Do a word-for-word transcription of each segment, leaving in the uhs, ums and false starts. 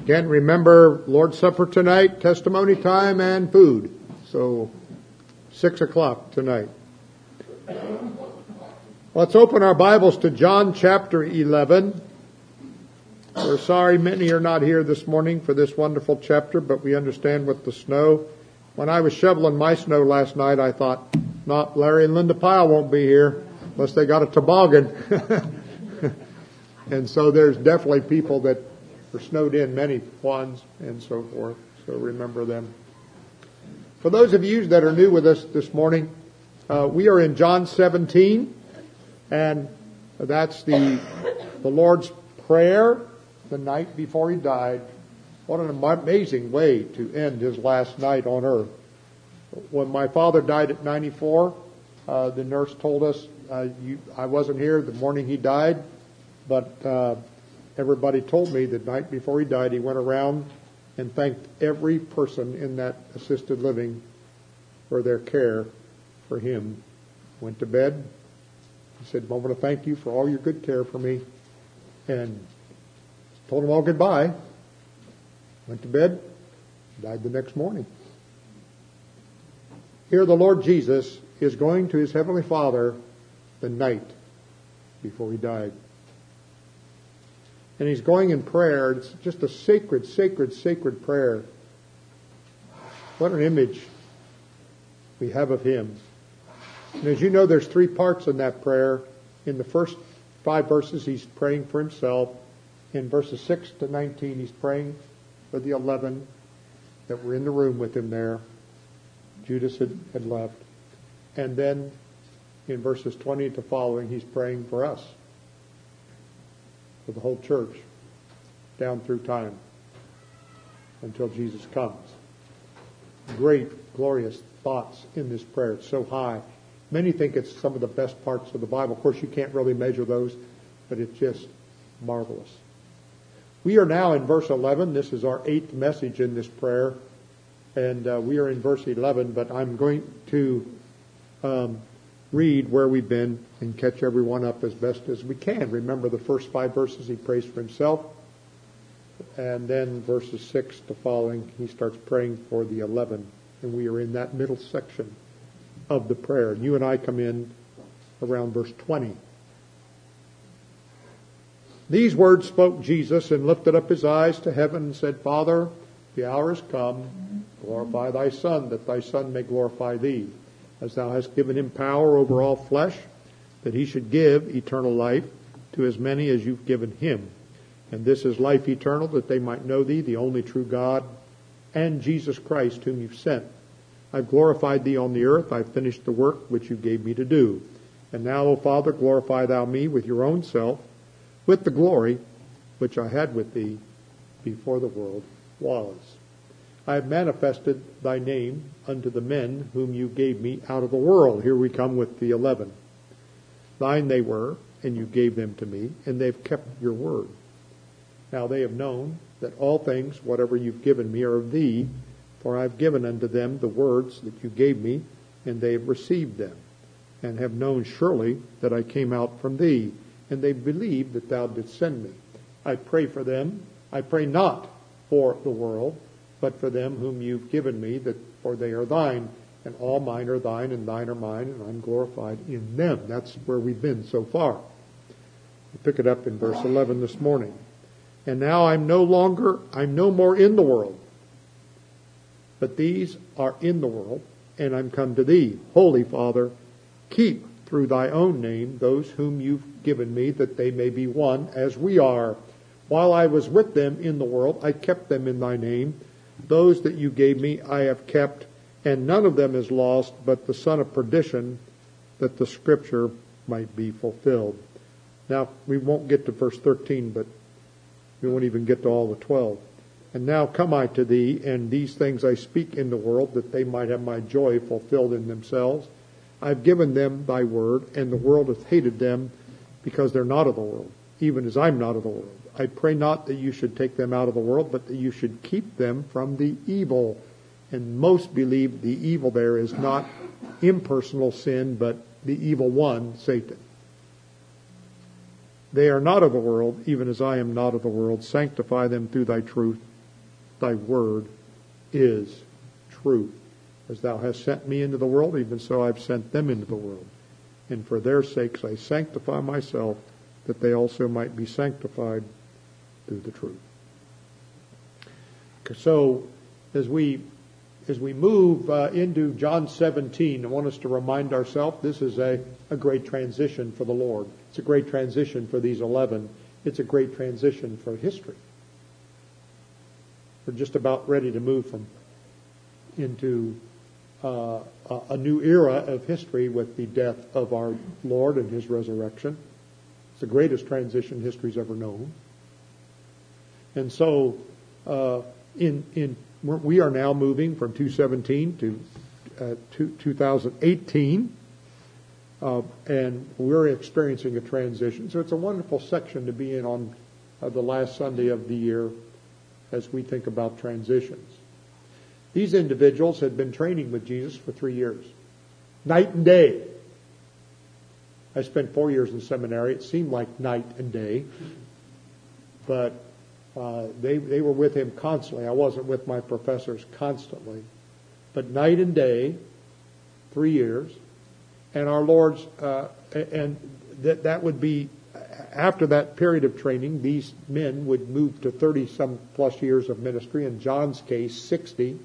Again, remember Lord's Supper tonight, testimony time, and food. So, six o'clock tonight. Let's open our Bibles to John chapter eleven. We're sorry many are not here this morning for this wonderful chapter, but we understand with the snow. When I was shoveling my snow last night, I thought, not Larry and Linda Pyle won't be here unless they got a toboggan. And so there's definitely people that are snowed in, many ones and so forth. So remember them. For those of you that are new with us this morning, uh, we are in John seventeen, and that's the the Lord's Prayer the night before he died. What an amazing way to end his last night on earth. When my father died at ninety-four, uh, the nurse told us, uh, you, I wasn't here the morning he died, but uh, everybody told me the night before he died, he went around and thanked every person in that assisted living for their care for him. Went to bed. He said, I want to thank you for all your good care for me. And told them all goodbye. Went to bed. Died the next morning. Here the Lord Jesus is going to his Heavenly Father the night before he died. And he's going in prayer. It's just a sacred, sacred, sacred prayer. What an image we have of him. And as you know, there's three parts in that prayer. In the first five verses, he's praying for himself. In verses six to nineteen, he's praying for the eleven that were in the room with him there. Judas had, had left. And then in verses twenty to following, he's praying for us, for the whole church, down through time, until Jesus comes. Great, glorious thoughts in this prayer. It's so high. Many think it's some of the best parts of the Bible. Of course, you can't really measure those, but it's just marvelous. We are now in verse eleven. This is our eighth message in this prayer. And uh, we are in verse eleven, but I'm going to um, read where we've been and catch everyone up as best as we can. Remember the first five verses he prays for himself. And then verses six to following, he starts praying for the eleven. And we are in that middle section of the prayer. And you and I come in around verse twenty. These words spoke Jesus and lifted up his eyes to heaven and said, Father, the hour is come. Glorify thy Son, that thy Son may glorify thee, as thou hast given him power over all flesh, that he should give eternal life to as many as you've given him. And this is life eternal, that they might know thee, the only true God, and Jesus Christ, whom you've sent. I've glorified thee on the earth. I've finished the work which you gave me to do. And now, O Father, glorify thou me with your own self, with the glory which I had with thee before the world was. I have manifested thy name unto the men whom you gave me out of the world. Here we come with the eleven. Thine they were, and you gave them to me, and they've kept your word. Now they have known that all things, whatever you've given me, are of thee, for I have given unto them the words that you gave me, and they have received them, and have known surely that I came out from thee, and they believe that thou didst send me. I pray for them. I pray not for the world, but for them whom you've given me, that for they are thine, and all mine are thine, and thine are mine, and I'm glorified in them. That's where we've been so far. We pick it up in verse eleven this morning. And now I'm no longer, I'm no more in the world, but these are in the world, and I'm come to thee. Holy Father, keep through thy own name those whom you've given me, that they may be one as we are. While I was with them in the world, I kept them in thy name. Those that you gave me I have kept, and none of them is lost, but the son of perdition, that the scripture might be fulfilled. Now, we won't get to verse thirteen, but we won't even get to all the twelve. And now come I to thee, and these things I speak in the world, that they might have my joy fulfilled in themselves. I've given them thy word, and the world hath hated them, because they're not of the world, even as I'm not of the world. I pray not that you should take them out of the world, but that you should keep them from the evil. And most believe the evil there is not impersonal sin, but the evil one, Satan. They are not of the world, even as I am not of the world. Sanctify them through thy truth. thy word is truth. As thou hast sent me into the world, even so I've sent them into the world. And for their sakes I sanctify myself, that they also might be sanctified through the truth. So, as we as we move uh, into John seventeen, I want us to remind ourselves this is a, a great transition for the Lord. It's a great transition for these eleven. It's a great transition for history. We're just about ready to move from into uh, a, a new era of history with the death of our Lord and His resurrection. It's the greatest transition history's ever known. And so, uh, in in we are now moving from two seventeen to uh, two thousand eighteen, uh, and we're experiencing a transition. So it's a wonderful section to be in on uh, the last Sunday of the year as we think about transitions. These individuals had been training with Jesus for three years, night and day. I spent four years in seminary. It seemed like night and day, but Uh, they, they were with him constantly. I wasn't with my professors constantly. But night and day, three years. And our Lord's, uh, and that, that would be, after that period of training, these men would move to thirty some plus years of ministry. In John's case, sixty,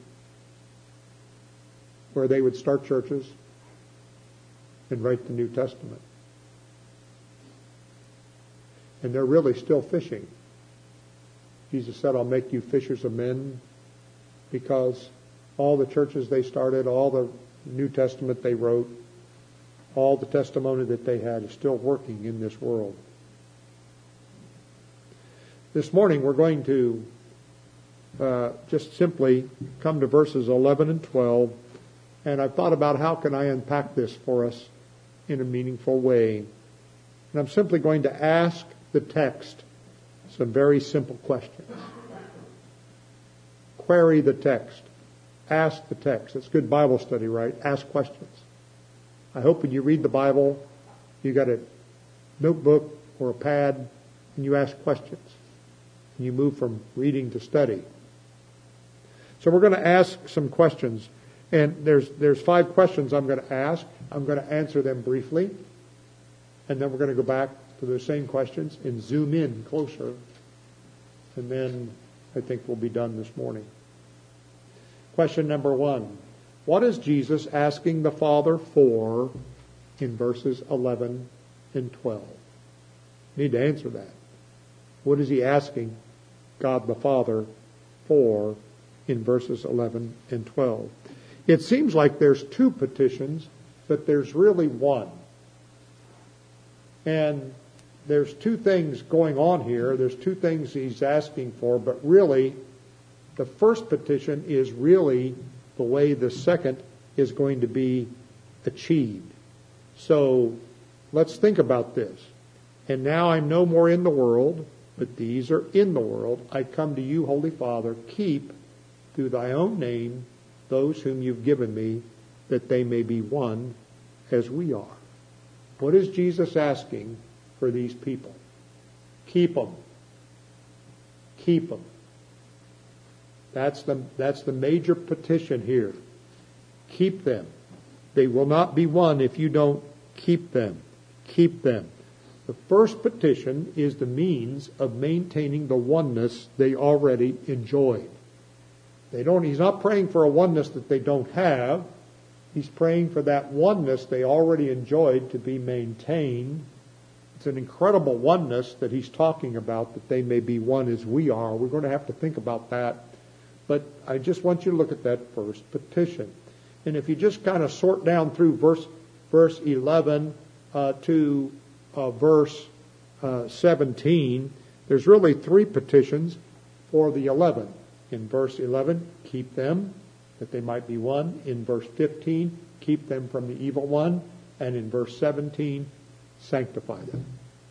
where they would start churches and write the New Testament. And they're really still fishing. Jesus said, I'll make you fishers of men, because all the churches they started, all the New Testament they wrote, all the testimony that they had is still working in this world. This morning we're going to uh, just simply come to verses eleven and twelve, and I've thought about how can I unpack this for us in a meaningful way. And I'm simply going to ask the text some very simple questions. Query the text. Ask the text. It's good Bible study, right? Ask questions. I hope when you read the Bible, you got a notebook or a pad and you ask questions. And you move from reading to study. So we're going to ask some questions. And there's there's five questions I'm going to ask. I'm going to answer them briefly. And then we're going to go back to those same questions and zoom in closer. And then I think we'll be done this morning. Question number one. What is Jesus asking the Father for in verses eleven and twelve? You need to answer that. What is He asking God the Father for in verses eleven and twelve? It seems like there's two petitions, but there's really one. And there's two things going on here. There's two things He's asking for, but really, the first petition is really the way the second is going to be achieved. So, let's think about this. And now I'm no more in the world, but these are in the world. I come to you, Holy Father, keep through thy own name those whom you've given me, that they may be one as we are. What is Jesus asking for these people? Keep them. Keep them. That's the, that's the major petition here. Keep them. They will not be one if you don't keep them. Keep them. The first petition is the means of maintaining the oneness they already enjoyed. They don't, he's not praying for a oneness that they don't have. He's praying for that oneness they already enjoyed to be maintained. It's an incredible oneness that he's talking about, that they may be one as we are. We're going to have to think about that. But I just want you to look at that first petition. And if you just kind of sort down through verse verse eleven uh, to uh, verse uh, seventeen, there's really three petitions for the eleven. In verse eleven, keep them, that they might be one. In verse fifteen, keep them from the evil one. And in verse seventeen, sanctify them.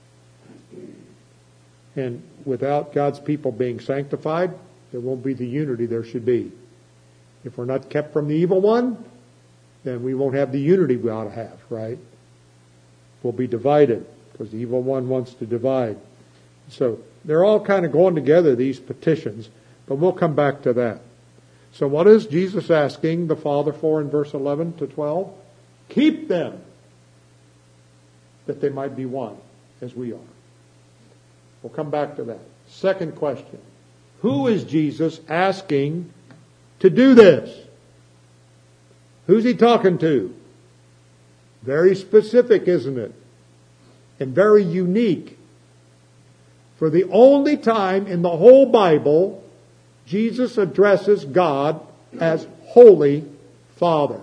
And without God's people being sanctified, there won't be the unity there should be. If we're not kept from the evil one, then we won't have the unity we ought to have, right? We'll be divided, because the evil one wants to divide. So they're all kind of going together, these petitions. But we'll come back to that. So what is Jesus asking the Father for in verse eleven to twelve? Keep them, that they might be one, as we are. We'll come back to that. Second question. Who is Jesus asking to do this? Who's he talking to? Very specific, isn't it? And very unique. For the only time in the whole Bible, Jesus addresses God as Holy Father.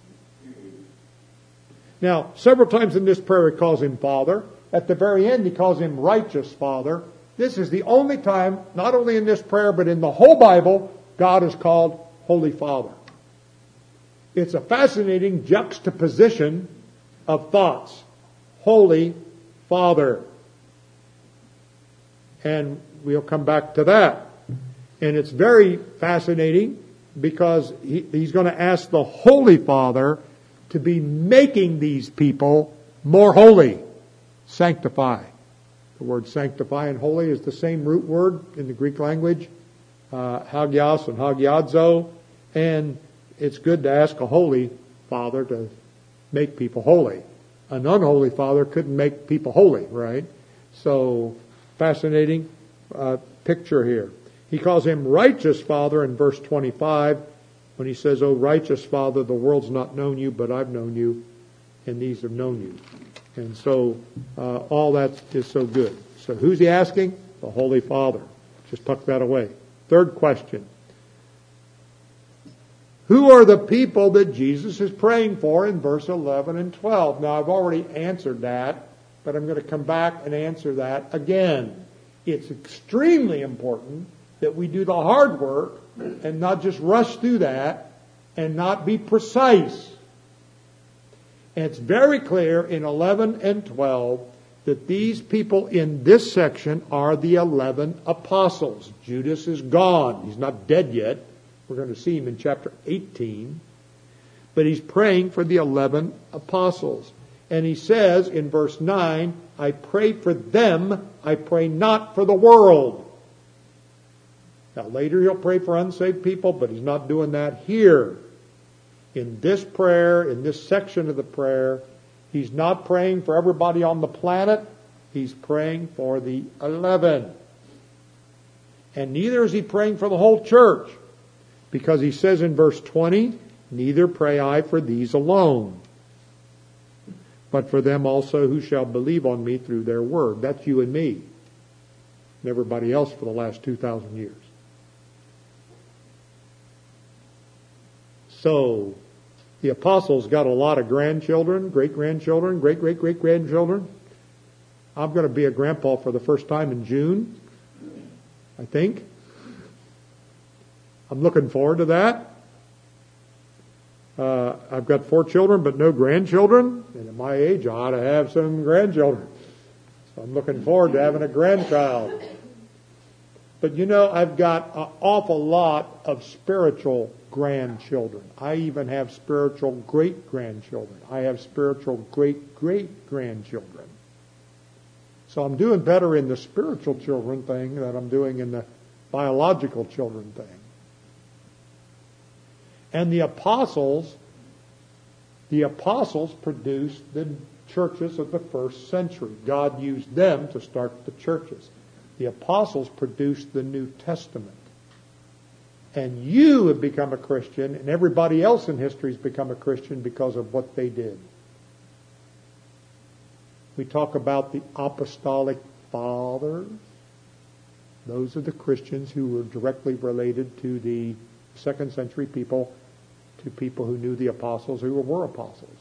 Now, several times in this prayer he calls him Father. At the very end he calls him Righteous Father. This is the only time, not only in this prayer, but in the whole Bible, God is called Holy Father. It's a fascinating juxtaposition of thoughts. Holy Father. And we'll come back to that. And it's very fascinating because he, he's going to ask the Holy Father to be making these people more holy. Sanctify. The word sanctify and holy is the same root word in the Greek language. Uh, hagios and hagiadzo. And it's good to ask a holy father to make people holy. An unholy father couldn't make people holy, right? So, fascinating uh, picture here. He calls him Righteous Father in verse twenty-five when he says, "O righteous Father, the world's not known you, but I've known you, and these have known you." And so uh, all that is so good. So who's he asking? The Holy Father. Just tuck that away. Third question. Who are the people that Jesus is praying for in verse eleven and twelve? Now, I've already answered that, but I'm going to come back and answer that again. It's extremely important that we do the hard work and not just rush through that and not be precise. And it's very clear in eleven and twelve that these people in this section are the eleven apostles. Judas is gone. He's not dead yet. We're going to see him in chapter eighteen. But he's praying for the eleven apostles. And he says in verse nine, I pray for them, I pray not for the world. Now later he'll pray for unsaved people, but he's not doing that here. In this prayer, in this section of the prayer, he's not praying for everybody on the planet. He's praying for the eleven. And neither is he praying for the whole church. Because he says in verse twenty, neither pray I for these alone, but for them also who shall believe on me through their word. That's you and me. And everybody else for the last two thousand years. So, the apostles got a lot of grandchildren, great-grandchildren, great-great-great-grandchildren. I'm going to be a grandpa for the first time in June, I think. I'm looking forward to that. Uh, I've got four children, but no grandchildren. And at my age, I ought to have some grandchildren. So I'm looking forward to having a grandchild. But you know, I've got an awful lot of spiritual grandchildren. I even have spiritual great-grandchildren. I have spiritual great-great-grandchildren. So I'm doing better in the spiritual children thing than I'm doing in the biological children thing. And the apostles, the apostles produced the churches of the first century. God used them to start the churches. The apostles produced the New Testament. And you have become a Christian, and everybody else in history has become a Christian because of what they did. We talk about the apostolic fathers. Those are the Christians who were directly related to the second century people, to people who knew the apostles, who were apostles.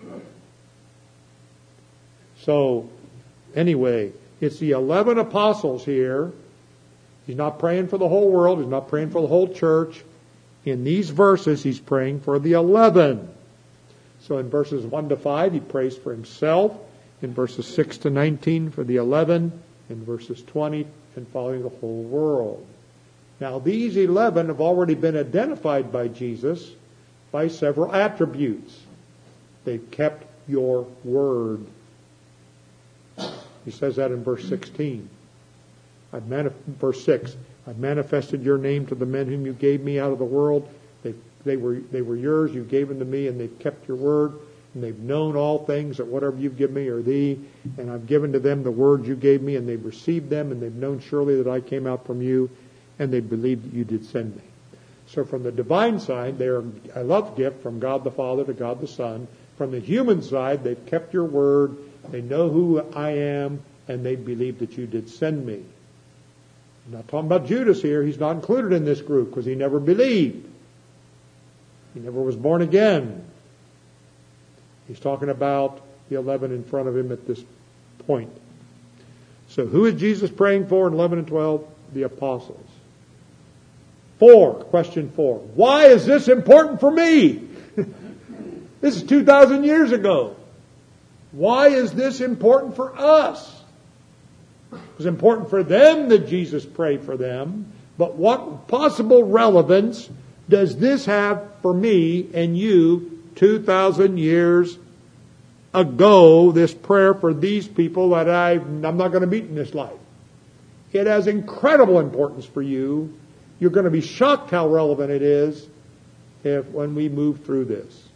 So, anyway, it's the eleven apostles here. He's not praying for the whole world. He's not praying for the whole church. In these verses, he's praying for the eleven. So in verses one to five, he prays for himself. In verses six to nineteen, for the eleven. In verses twenty and following, the whole world. Now, these eleven have already been identified by Jesus by several attributes. They've kept your word. He says that in verse sixteen. I've manif- verse six, I've manifested your name to the men whom you gave me out of the world. They, they were, they were yours. You gave them to me, and they've kept your word. And they've known all things, that whatever you've given me are thee. And I've given to them the words you gave me, and they've received them, and they've known surely that I came out from you, and they believed that you did send me. So from the divine side, they're a love gift from God the Father to God the Son. From the human side, they've kept your word. They know who I am, and they believe that you did send me. I'm not talking about Judas here. He's not included in this group because he never believed. He never was born again. He's talking about the eleven in front of him at this point. So who is Jesus praying for in eleven and twelve? The apostles. Four, question four. Why is this important for me? This is two thousand years ago. Why is this important for us? It was important for them that Jesus prayed for them, but what possible relevance does this have for me and you two thousand years ago, this prayer for these people that I, I'm not going to meet in this life? It has incredible importance for you. You're going to be shocked how relevant it is if when we move through this.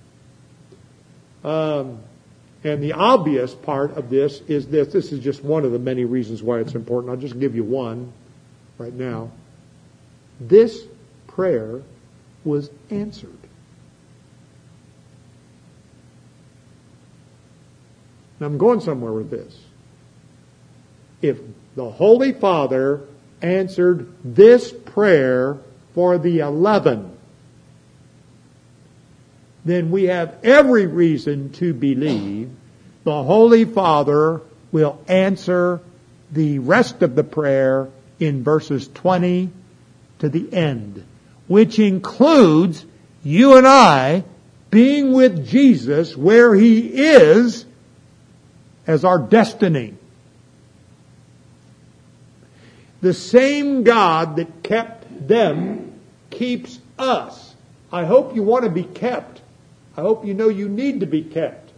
Um, and the obvious part of this is this. This is just one of the many reasons why it's important. I'll just give you one right now. This prayer was answered. Now I'm going somewhere with this. If the Holy Father answered this prayer for the eleven, then we have every reason to believe the Holy Father will answer the rest of the prayer in verses twenty to the end, which includes you and I being with Jesus where He is as our destiny. The same God that kept them keeps us. I hope you want to be kept. I hope you know you need to be kept.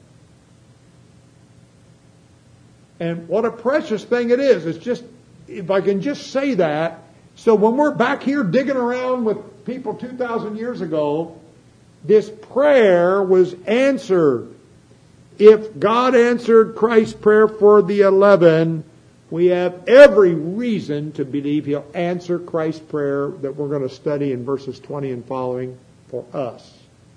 And what a precious thing it is. It's just, if I can just say that, so when we're back here digging around with people two thousand years ago, this prayer was answered. If God answered Christ's prayer for the eleven, we have every reason to believe He'll answer Christ's prayer that we're going to study in verses twenty and following for us.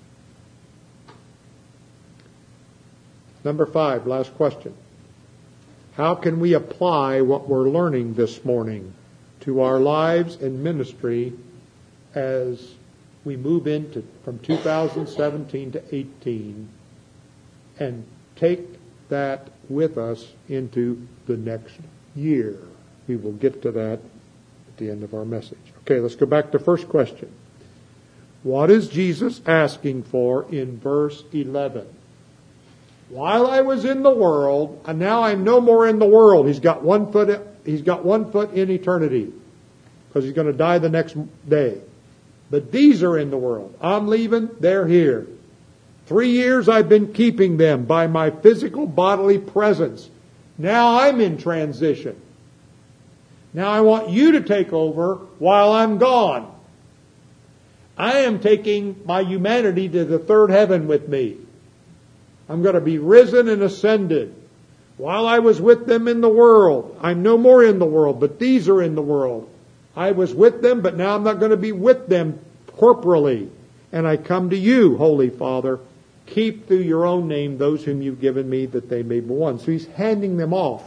Number five, last question. How can we apply what we're learning this morning to our lives and ministry as we move into from two thousand seventeen to eighteen and take that with us into the next year? We will get to that at the end of our message. Okay, let's go back to the first question. What is Jesus asking for in verse eleven? While I was in the world, and now I'm no more in the world. He's got one foot, he's got one foot in eternity because he's going to die the next day. But these are in the world. I'm leaving, they're here. Three years I've been keeping them by my physical bodily presence. Now I'm in transition. Now I want you to take over while I'm gone. I am taking my humanity to the third heaven with me. I'm going to be risen and ascended. While I was with them in the world, I'm no more in the world, but these are in the world. I was with them, but now I'm not going to be with them corporally. And I come to you, Holy Father. Keep through your own name those whom you've given me, that they may be one. So he's handing them off.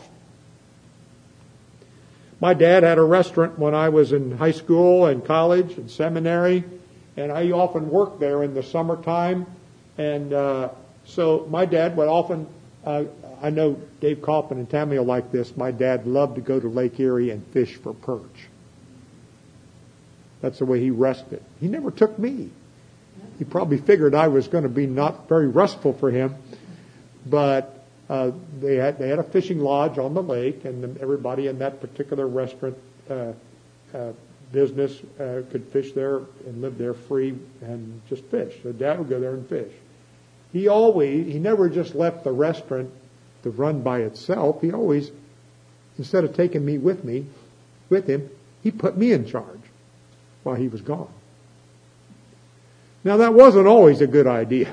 My dad had a restaurant when I was in high school and college and seminary, and I often worked there in the summertime. And uh, so my dad would often, uh, I know Dave Kaufman and Tammy will like this, my dad loved to go to Lake Erie and fish for perch. That's the way he rested. He never took me. He probably figured I was going to be not very restful for him, but uh, they had they had a fishing lodge on the lake, and everybody in that particular restaurant uh, uh, business uh, could fish there and live there free and just fish. So Dad would go there and fish. He always he never just left the restaurant to run by itself. He always, instead of taking me with me, with him, he put me in charge while he was gone. Now that wasn't always a good idea.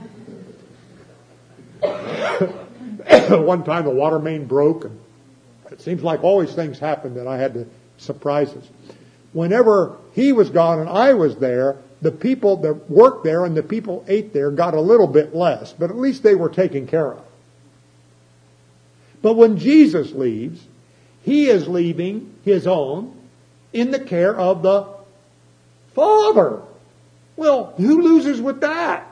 One time the water main broke, and it seems like always things happened that I had to surprise us. Whenever he was gone and I was there, the people that worked there and the people ate there got a little bit less, but at least they were taken care of. But when Jesus leaves, he is leaving his own in the care of the Father. Well, who loses with that?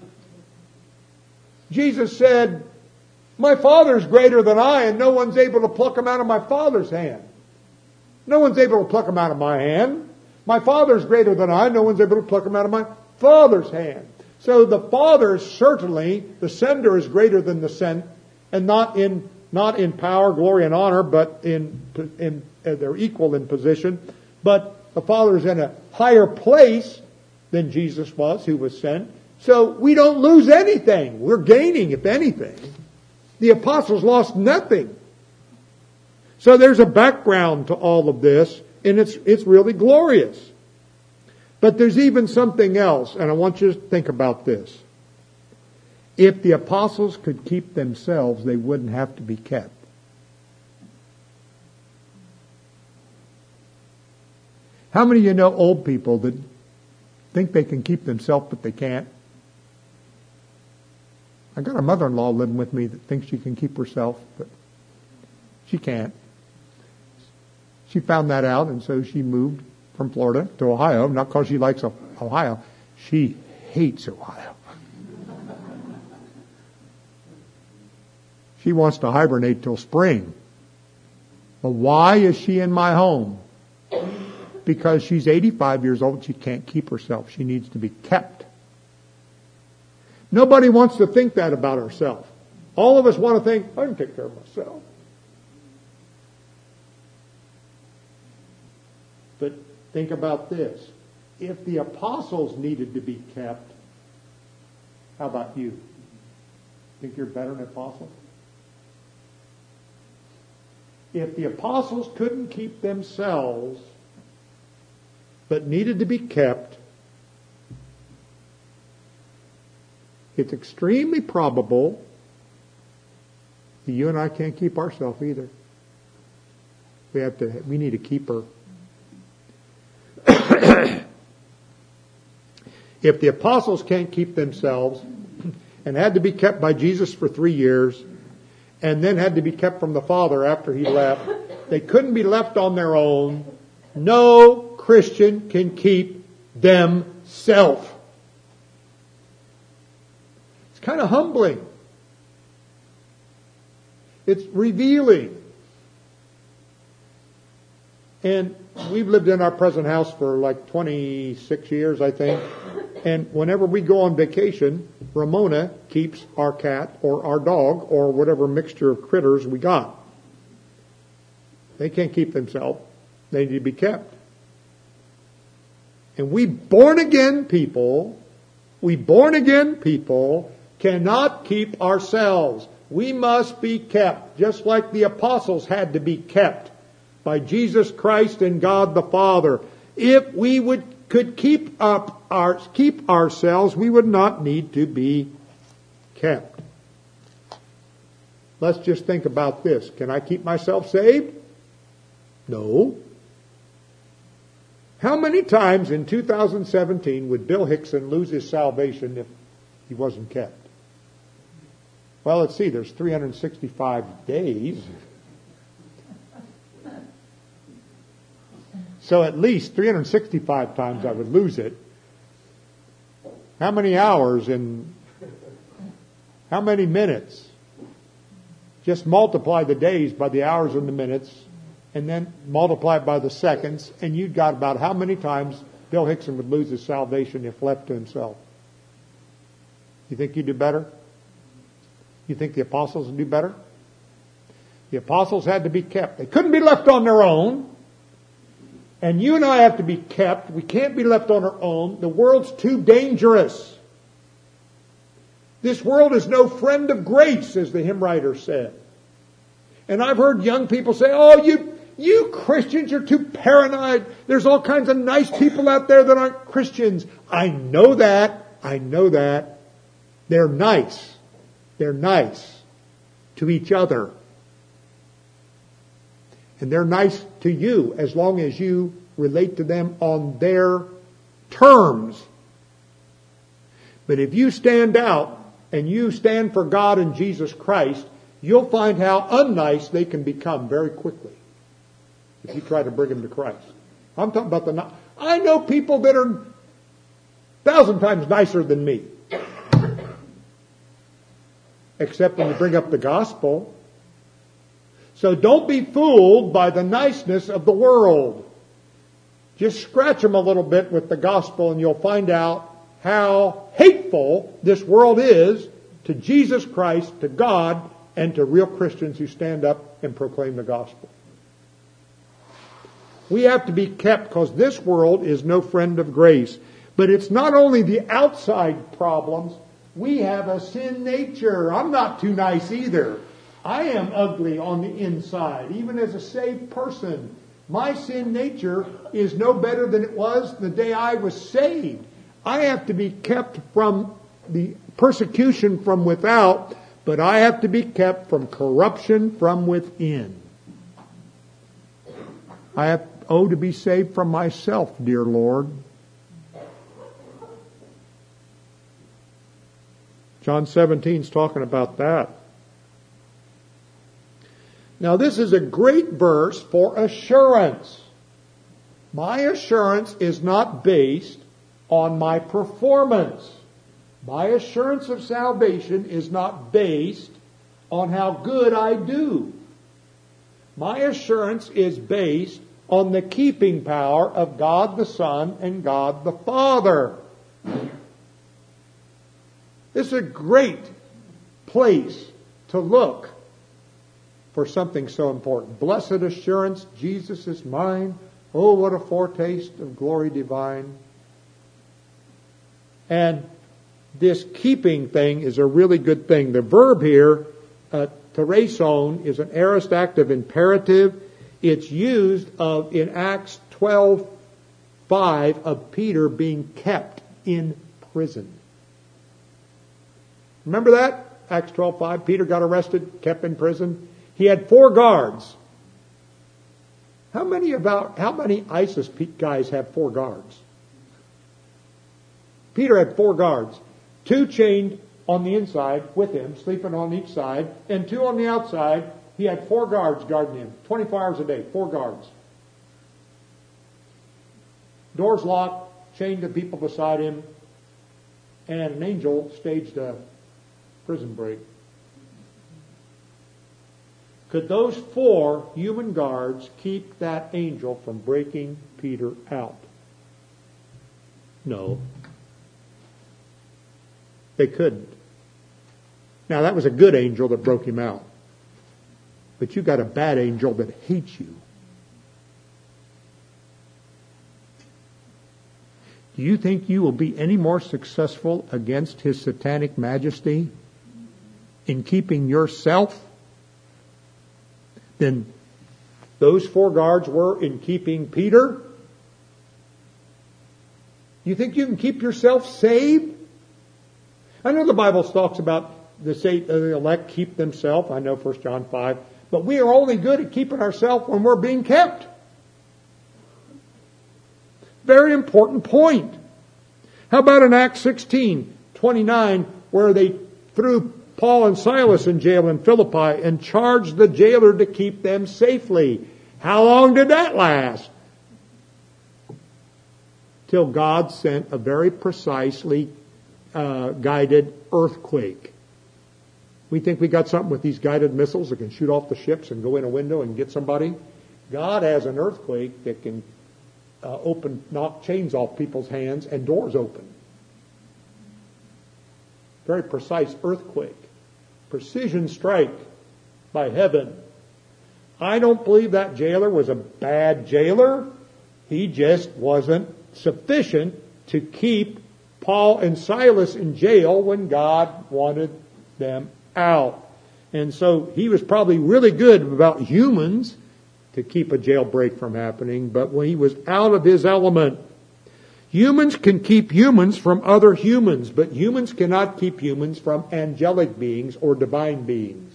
Jesus said, my Father's greater than I, and no one's able to pluck him out of my Father's hand. No one's able to pluck him out of my hand. My Father's greater than I, no one's able to pluck him out of my Father's hand. So the Father, certainly, the sender is greater than the sent, and not in not in power, glory, and honor, but in, in uh, they're equal in position. But the Father is in a higher place than Jesus was, who was sent. So we don't lose anything. We're gaining, if anything. The apostles lost nothing. So there's a background to all of this, and it's it's really glorious. But there's even something else, and I want you to think about this. If the apostles could keep themselves, they wouldn't have to be kept. How many of you know old people that think they can keep themselves, but they can't? I got a mother-in-law living with me that thinks she can keep herself, but she can't. She found that out, and so she moved from Florida to Ohio, not because she likes Ohio. She hates Ohio. She wants to hibernate till spring. But why is she in my home? Because she's eighty-five years old. She can't keep herself. She needs to be kept. Nobody wants to think that about herself. All of us want to think, I can take care of myself. But think about this. If the apostles needed to be kept, how about you? Think you're better than an apostle? If the apostles couldn't keep themselves, but needed to be kept, it's extremely probable that you and I can't keep ourselves either. We have to. We need a keeper. If the apostles can't keep themselves and had to be kept by Jesus for three years and then had to be kept from the Father after he left, they couldn't be left on their own. No Christian can keep themselves. It's kind of humbling. It's revealing. And we've lived in our present house for like twenty-six years, I think. And whenever we go on vacation, Ramona keeps our cat or our dog or whatever mixture of critters we got. They can't keep themselves. They need to be kept. And we born again people, we born again people cannot keep ourselves. We must be kept, just like the apostles had to be kept by Jesus Christ and God the Father. If we would could keep up our keep ourselves, we would not need to be kept. Let's just think about this. Can I keep myself saved? No. How many times in two thousand seventeen would Bill Hickson lose his salvation if he wasn't kept? Well, let's see. There's three hundred sixty-five days. So at least three hundred sixty-five times I would lose it. How many hours and how many minutes? Just multiply the days by the hours and the minutes, and then multiply it by the seconds, and you've got about how many times Bill Hickson would lose his salvation if left to himself. You think you'd do better? You think the apostles would do better? The apostles had to be kept. They couldn't be left on their own. And you and I have to be kept. We can't be left on our own. The world's too dangerous. This world is no friend of grace, as the hymn writer said. And I've heard young people say, oh, you, You Christians are too paranoid. There's all kinds of nice people out there that aren't Christians. I know that. I know that. They're nice. They're nice to each other. And they're nice to you as long as you relate to them on their terms. But if you stand out and you stand for God and Jesus Christ, you'll find how unnice they can become very quickly if you try to bring them to Christ. I'm talking about the... I know people that are a thousand times nicer than me. Except when you bring up the gospel. So don't be fooled by the niceness of the world. Just scratch them a little bit with the gospel and you'll find out how hateful this world is to Jesus Christ, to God, and to real Christians who stand up and proclaim the gospel. We have to be kept because this world is no friend of grace. But it's not only the outside problems. We have a sin nature. I'm not too nice either. I am ugly on the inside, even as a saved person. My sin nature is no better than it was the day I was saved. I have to be kept from the persecution from without, but I have to be kept from corruption from within. I have, oh, to be saved from myself, dear Lord. John seventeen is talking about that. Now this is a great verse for assurance. My assurance is not based on my performance. My assurance of salvation is not based on how good I do. My assurance is based on the keeping power of God the Son and God the Father. This is a great place to look for something so important. Blessed assurance, Jesus is mine. Oh, what a foretaste of glory divine. And this keeping thing is a really good thing. The verb here, uh, tereson, is an aorist active imperative. It's used of in Acts twelve five of Peter being kept in prison. Remember that? Acts twelve five. Peter got arrested, kept in prison. He had four guards. How many about how many ISIS guys have four guards? Peter had four guards. Two chained on the inside with him, sleeping on each side, and two on the outside. He had four guards guarding him, twenty-four hours a day, four guards. Doors locked, chained to people beside him, and an angel staged a prison break. Could those four human guards keep that angel from breaking Peter out? No. They couldn't. Now that was a good angel that broke him out. But you got a bad angel that hates you. Do you think you will be any more successful against his satanic majesty in keeping yourself than those four guards were in keeping Peter? You think you can keep yourself saved? I know the Bible talks about the, the elect keep themselves. I know First John five. But we are only good at keeping ourselves when we're being kept. Very important point. How about in Acts sixteen twenty-nine, where they threw Paul and Silas in jail in Philippi and charged the jailer to keep them safely? How long did that last? Till God sent a very precisely uh, guided earthquake. We think we got something with these guided missiles that can shoot off the ships and go in a window and get somebody. God has an earthquake that can uh, open, knock chains off people's hands and doors open. Very precise earthquake. Precision strike by heaven. I don't believe that jailer was a bad jailer. He just wasn't sufficient to keep Paul and Silas in jail when God wanted them out. And so he was probably really good about humans, to keep a jailbreak from happening, but when he was out of his element. Humans can keep humans from other humans, but humans cannot keep humans from angelic beings or divine beings.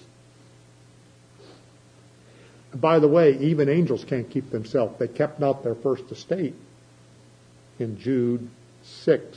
By the way, even angels can't keep themselves. They kept not their first estate in Jude six.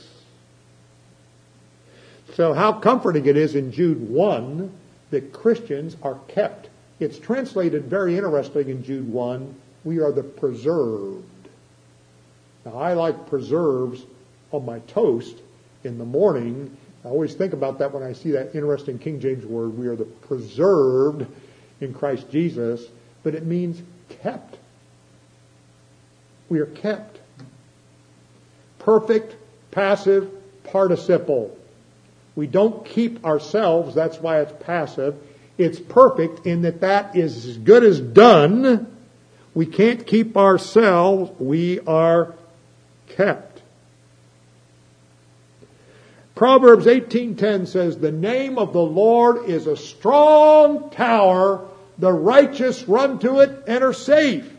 So how comforting it is in Jude one that Christians are kept. It's translated very interesting in Jude one, we are the preserved. Now I like preserves on my toast in the morning. I always think about that when I see that interesting King James word, we are the preserved in Christ Jesus, but it means kept. We are kept. Perfect, passive, participle. We don't keep ourselves, that's why it's passive. It's perfect in that that is as good as done. We can't keep ourselves, we are kept. Proverbs eighteen ten says, the name of the Lord is a strong tower, the righteous run to it and are safe.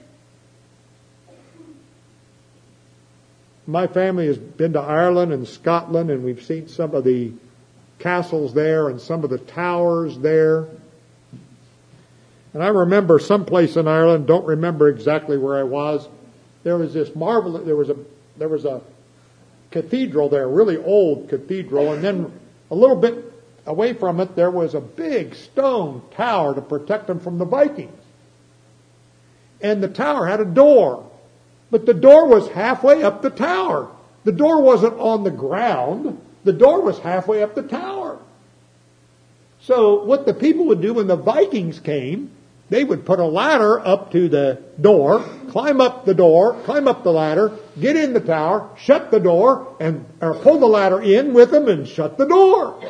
My family has been to Ireland and Scotland, and we've seen some of the castles there and some of the towers there. And I remember someplace in Ireland, don't remember exactly where I was, there was this marvelous, there was a, there was a cathedral there, really old cathedral, and then a little bit away from it there was a big stone tower to protect them from the Vikings. And the tower had a door, but the door was halfway up the tower. The door wasn't on the ground, the door was halfway up the tower. So what the people would do when the Vikings came, they would put a ladder up to the door, climb up the door, climb up the ladder, get in the tower, shut the door, and or pull the ladder in with them and shut the door.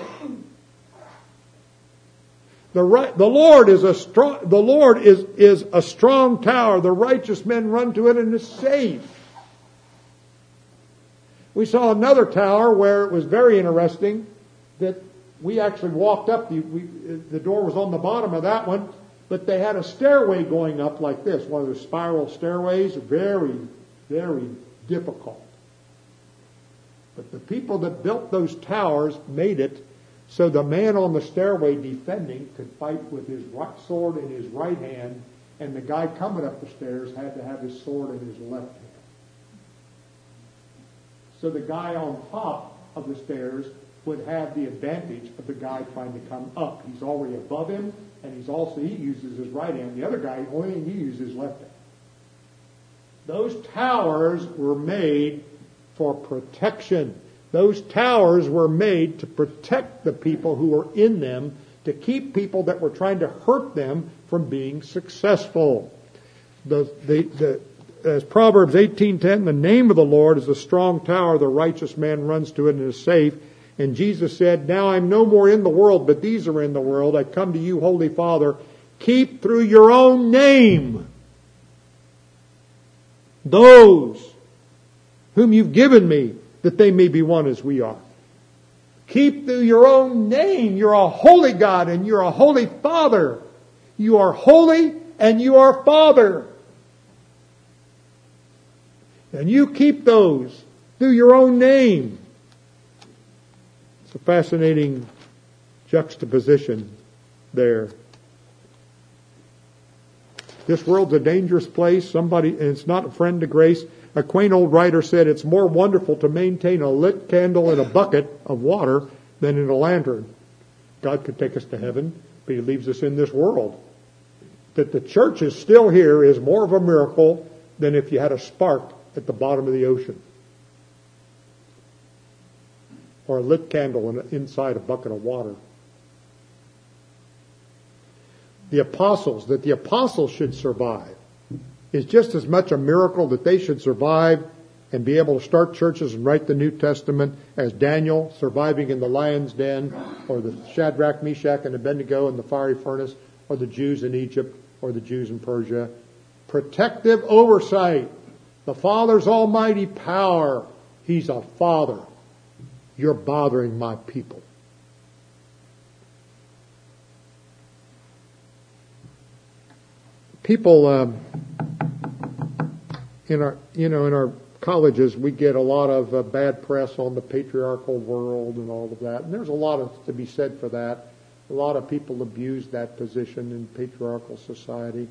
The right, the Lord is a strong, the Lord is, is a strong tower. The righteous men run to it and is safe. We saw another tower where it was very interesting that we actually walked up. The, we, the door was on the bottom of that one. But they had a stairway going up like this, one of those spiral stairways, very, very difficult. But the people that built those towers made it so the man on the stairway defending could fight with his right sword in his right hand, and the guy coming up the stairs had to have his sword in his left hand. So the guy on top of the stairs would have the advantage of the guy trying to come up. He's already above him, and he's also, he uses his right hand. The other guy, only he uses his left hand. Those towers were made for protection. Those towers were made to protect the people who were in them, to keep people that were trying to hurt them from being successful. The, the, the, as Proverbs eighteen ten, the name of the Lord is a strong tower, the righteous man runs to it and is safe. And Jesus said, now I'm no more in the world, but these are in the world. I come to you, Holy Father. Keep through your own name those whom you've given me, that they may be one as we are. Keep through your own name. You're a holy God and you're a holy Father. You are holy and you are Father. And you keep those through your own name. It's a fascinating juxtaposition there. This world's a dangerous place. Somebody, and it's not a friend to grace. A quaint old writer said, it's more wonderful to maintain a lit candle in a bucket of water than in a lantern. God could take us to heaven, but He leaves us in this world. That the church is still here is more of a miracle than if you had a spark at the bottom of the ocean. Or a lit candle inside a bucket of water. The apostles, that the apostles should survive, is just as much a miracle that they should survive and be able to start churches and write the New Testament as Daniel surviving in the lion's den, or the Shadrach, Meshach, and Abednego in the fiery furnace, or the Jews in Egypt, or the Jews in Persia. Protective oversight. The Father's almighty power. He's a Father. You're bothering my people. people um, in our, you know, in our colleges, we get a lot of uh, bad press on the patriarchal world and all of that. And there's a lot of, to be said for that. A lot of people abuse that position in patriarchal society.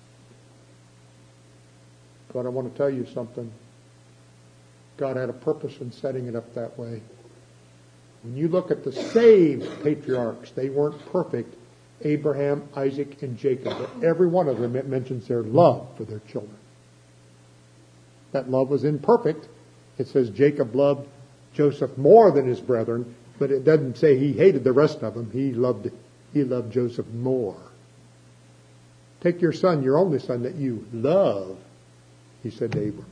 But I want to tell you something. God had a purpose in setting it up that way. When you look at the saved patriarchs, they weren't perfect. Abraham, Isaac, and Jacob. But every one of them, it mentions their love for their children. That love was imperfect. It says Jacob loved Joseph more than his brethren, but it doesn't say he hated the rest of them. He loved, he loved Joseph more. Take your son, your only son that you love, he said to Abram.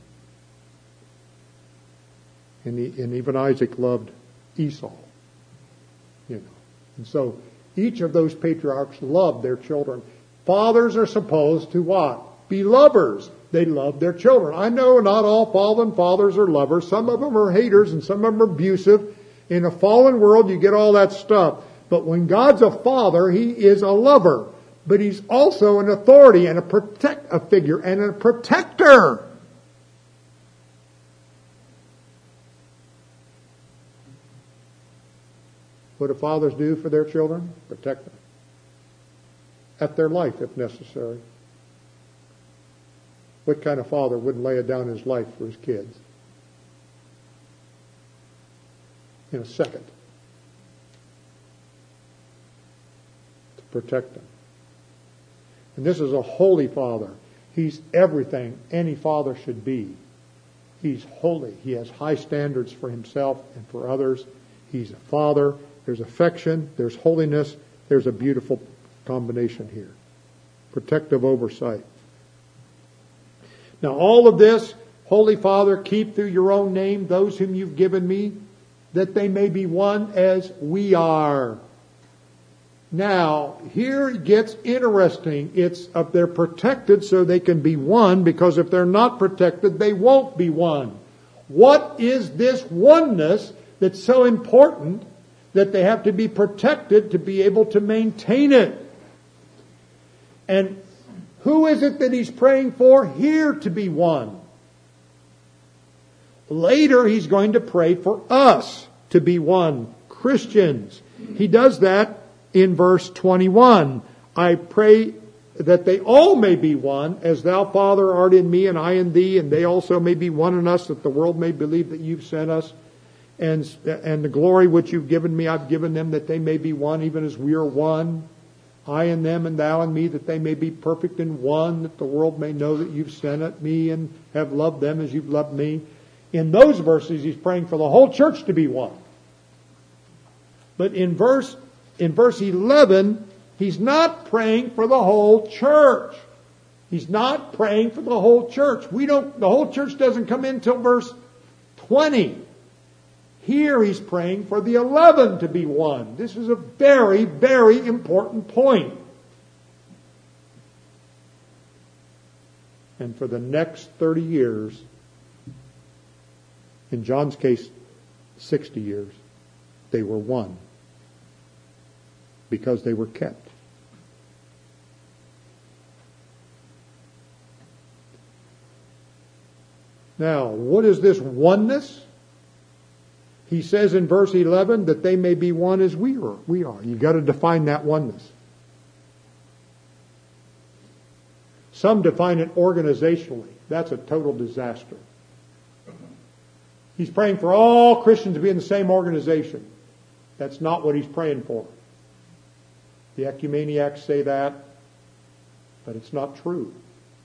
And, he, and even Isaac loved Esau. You know. And so each of those patriarchs loved their children. Fathers are supposed to what? Be lovers. They love their children. I know not all fallen fathers are lovers. Some of them are haters and some of them are abusive. In a fallen world, you get all that stuff. But when God's a father, He is a lover. But He's also an authority and a protect a figure and a protector. What do fathers do for their children? Protect them. At their life, if necessary. What kind of father wouldn't lay down his life for his kids? In a second. To protect them. And this is a holy father. He's everything any father should be. He's holy. He has high standards for himself and for others. He's a father. There's affection. There's holiness. There's a beautiful combination here. Protective oversight. Now all of this, Holy Father, keep through your own name those whom you've given me, that they may be one as we are. Now, here it gets interesting. It's uh, they're protected so they can be one, because if they're not protected, they won't be one. What is this oneness that's so important that they have to be protected to be able to maintain it? And who is it that he's praying for here to be one? Later, he's going to pray for us to be one, Christians. He does that in verse twenty-one. I pray that they all may be one, as thou, Father, art in me and I in thee, and they also may be one in us, that the world may believe that you've sent us. And, and the glory which you've given me, I've given them, that they may be one, even as we are one. I in them and thou in me, that they may be perfect in one, that the world may know that you've sent me and have loved them as you've loved me. In those verses, he's praying for the whole church to be one. But in verse, in verse eleven, he's not praying for the whole church. He's not praying for the whole church. We don't, the whole church doesn't come in till verse twenty. Here he's praying for the eleven to be one. This is a very, very important point. And for the next thirty years, in John's case, sixty years, they were one. Because they were kept. Now, what is this oneness? He says in verse eleven that they may be one as we are. We are. You've got to define that oneness. Some define it organizationally. That's a total disaster. He's praying for all Christians to be in the same organization. That's not what he's praying for. The ecumeniacs say that, but it's not true.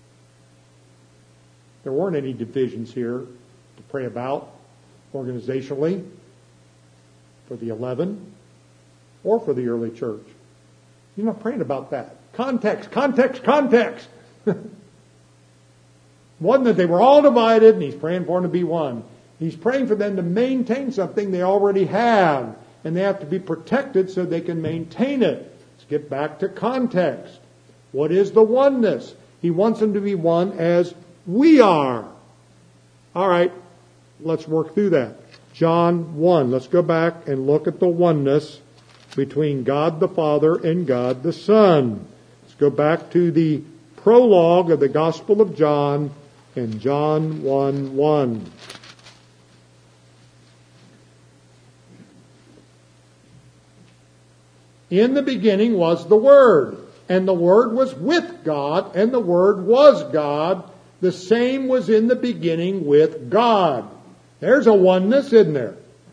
There weren't any divisions here to pray about organizationally for the eleven or for the early church. You're not praying about that. Context, context, context. One, that they were all divided, and he's praying for them to be one. He's praying for them to maintain something they already have, and they have to be protected so they can maintain it. Let's get back to context. What is the oneness? He wants them to be one as we are. All right, let's work through that. John one. Let's go back and look at the oneness between God the Father and God the Son. Let's go back to the prologue of the Gospel of John in John one one. In the beginning was the Word, and the Word was with God, and the Word was God. The same was in the beginning with God. There's a oneness, isn't there?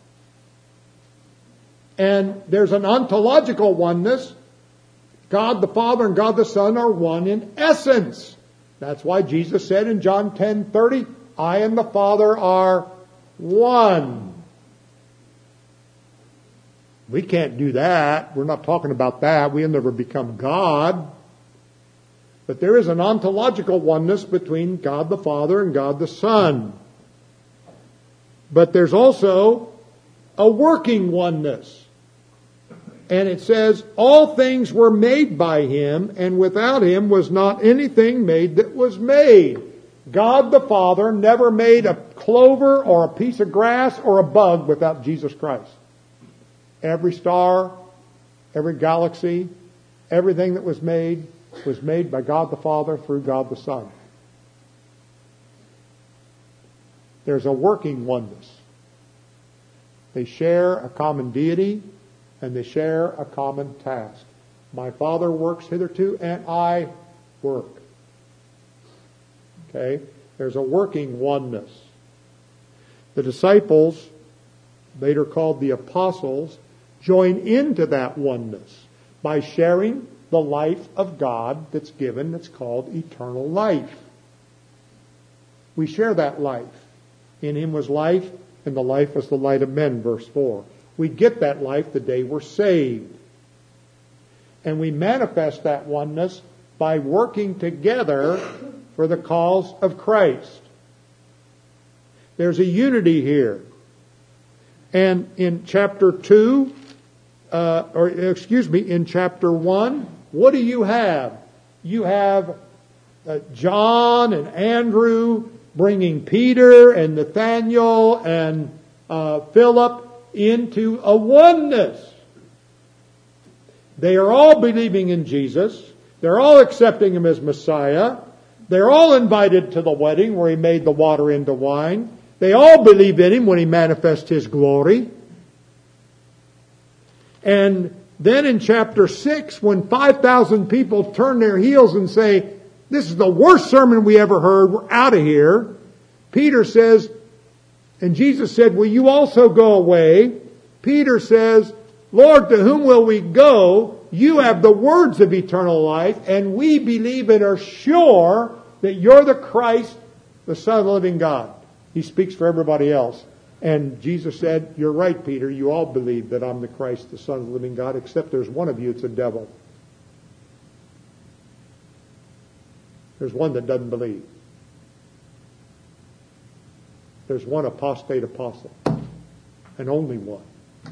And there's an ontological oneness. God the Father and God the Son are one in essence. That's why Jesus said in John ten thirty, I and the Father are one. We can't do that. We're not talking about that. We'll never become God. But there is an ontological oneness between God the Father and God the Son. But there's also a working oneness. And it says, all things were made by Him, and without Him was not anything made that was made. God the Father never made a clover or a piece of grass or a bug without Jesus Christ. Every star, every galaxy, everything that was made was made by God the Father through God the Son. There's a working oneness. They share a common deity and they share a common task. My Father works hitherto and I work. Okay? There's a working oneness. The disciples, later called the apostles, join into that oneness by sharing the life of God that's given, that's called eternal life. We share that life. In Him was life, and the life was the light of men, verse four. We get that life the day we're saved. And we manifest that oneness by working together for the cause of Christ. There's a unity here. And in chapter two, uh, or excuse me, in chapter one, what do you have? You have uh, John and Andrew bringing Peter and Nathaniel and uh, Philip into a oneness. They are all believing in Jesus. They're all accepting Him as Messiah. They're all invited to the wedding where He made the water into wine. They all believe in Him when He manifests His glory. And then in chapter six, when five thousand people turn their heels and say, this is the worst sermon we ever heard, we're out of here, Peter says, and Jesus said, will you also go away? Peter says, Lord, to whom will we go? You have the words of eternal life, and we believe and are sure that you're the Christ, the Son of the living God. He speaks for everybody else. And Jesus said, you're right, Peter, you all believe that I'm the Christ, the Son of the living God, except there's one of you, it's a devil. There's one that doesn't believe. There's one apostate apostle, and only one.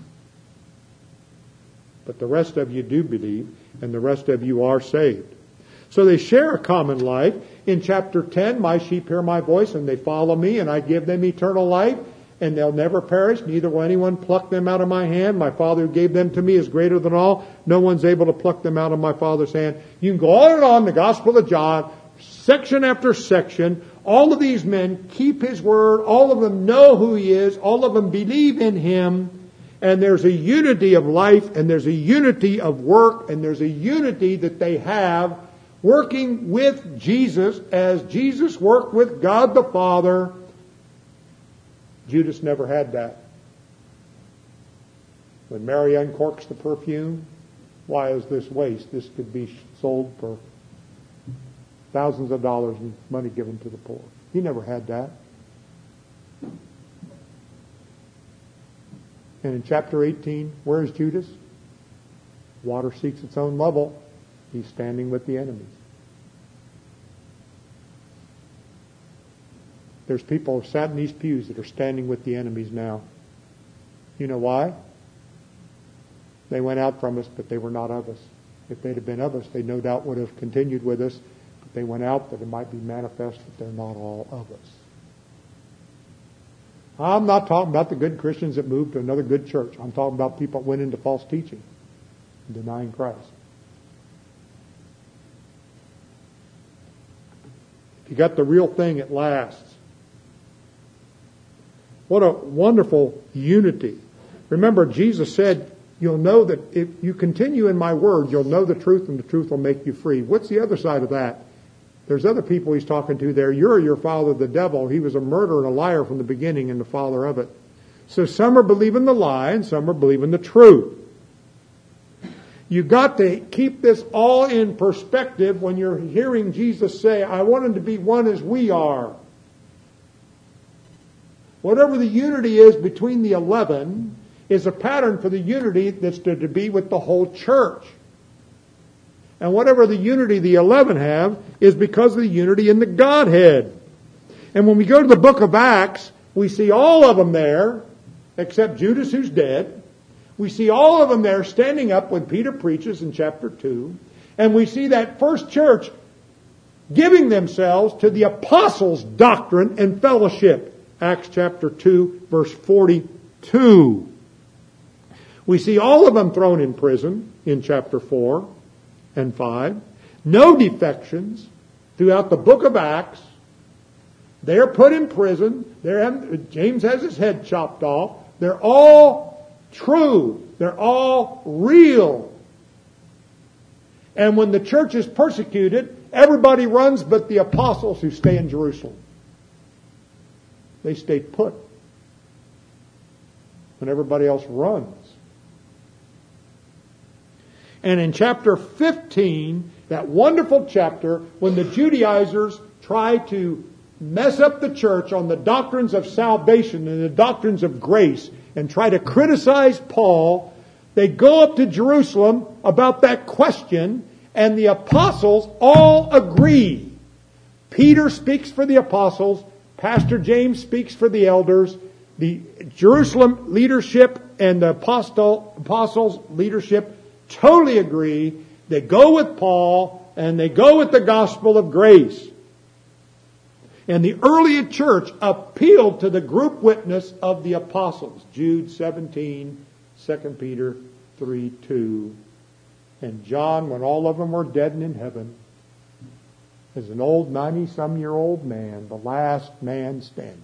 But the rest of you do believe, and the rest of you are saved. So they share a common life. In chapter ten, my sheep hear my voice, and they follow me, and I give them eternal life, and they'll never perish, neither will anyone pluck them out of my hand. My Father who gave them to me is greater than all. No one's able to pluck them out of my Father's hand. You can go on and on, the Gospel of John, section after section. All of these men keep His word. All of them know who He is. All of them believe in Him. And there's a unity of life, and there's a unity of work, and there's a unity that they have working with Jesus as Jesus worked with God the Father. Judas never had that. When Mary uncorks the perfume, why is this waste? This could be sold for thousands of dollars in money given to the poor. He never had that. And in chapter eighteen, where is Judas? Water seeks its own level. He's standing with the enemies. There's people who sat in these pews that are standing with the enemies now. You know why? They went out from us, but they were not of us. If they'd have been of us, they no doubt would have continued with us. But they went out that it might be manifest that they're not all of us. I'm not talking about the good Christians that moved to another good church. I'm talking about people that went into false teaching and denying Christ. You got the real thing at last. What a wonderful unity. Remember, Jesus said, you'll know that if you continue in my word, you'll know the truth and the truth will make you free. What's the other side of that? There's other people he's talking to there. You're your father, the devil. He was a murderer and a liar from the beginning and the father of it. So some are believing the lie and some are believing the truth. You've got to keep this all in perspective when you're hearing Jesus say, I want him to be one as we are. Whatever the unity is between the eleven is a pattern for the unity that's to be with the whole church. And whatever the unity the eleven have is because of the unity in the Godhead. And when we go to the book of Acts, we see all of them there, except Judas who's dead. We see all of them there standing up when Peter preaches in chapter two. And we see that first church giving themselves to the apostles' doctrine and fellowship. Acts chapter two, verse forty-two. We see all of them thrown in prison in chapter four and five. No defections throughout the book of Acts. They're put in prison. They're, James has his head chopped off. They're all true. They're all real. And when the church is persecuted, everybody runs but the apostles who stay in Jerusalem. They stay put when everybody else runs. And in chapter fifteen, that wonderful chapter, when the Judaizers try to mess up the church on the doctrines of salvation and the doctrines of grace and try to criticize Paul, they go up to Jerusalem about that question, and the apostles all agree. Peter speaks for the apostles. Pastor James speaks for the elders. The Jerusalem leadership and the apostle, apostles leadership totally agree. They go with Paul and they go with the gospel of grace. And the early church appealed to the group witness of the apostles. Jude seventeen, Second Peter three two. And John, when all of them were dead and in heaven, as an old ninety-some-year-old man, the last man standing,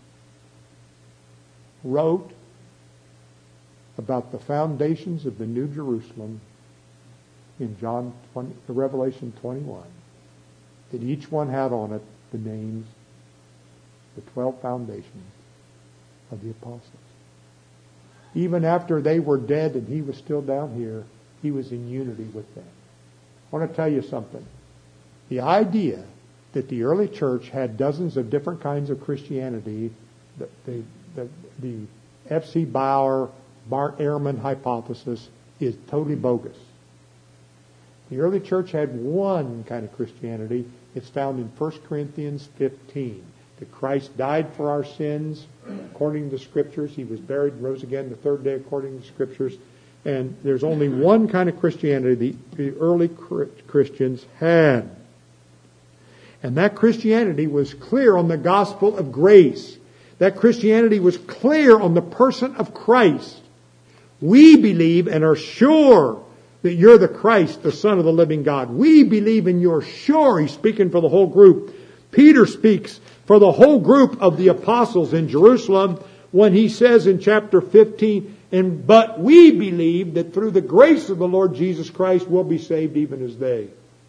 wrote about the foundations of the New Jerusalem in John twenty, Revelation twenty-one, that each one had on it the names, the twelve foundations of the apostles. Even after they were dead and he was still down here, he was in unity with them. I want to tell you something. The idea that the early church had dozens of different kinds of Christianity, the, the, the, the F C Bauer, Bart Ehrman hypothesis, is totally bogus. The early church had one kind of Christianity. It's found in First Corinthians fifteen. That Christ died for our sins according to the Scriptures. He was buried and rose again the third day according to the Scriptures. And there's only one kind of Christianity the, the early Christians had. And that Christianity was clear on the gospel of grace. That Christianity was clear on the person of Christ. We believe and are sure that you're the Christ, the Son of the living God. We believe and you're sure. He's speaking for the whole group. Peter speaks for the whole group of the apostles in Jerusalem when he says in chapter fifteen, and but we believe that through the grace of the Lord Jesus Christ we'll be saved even as they.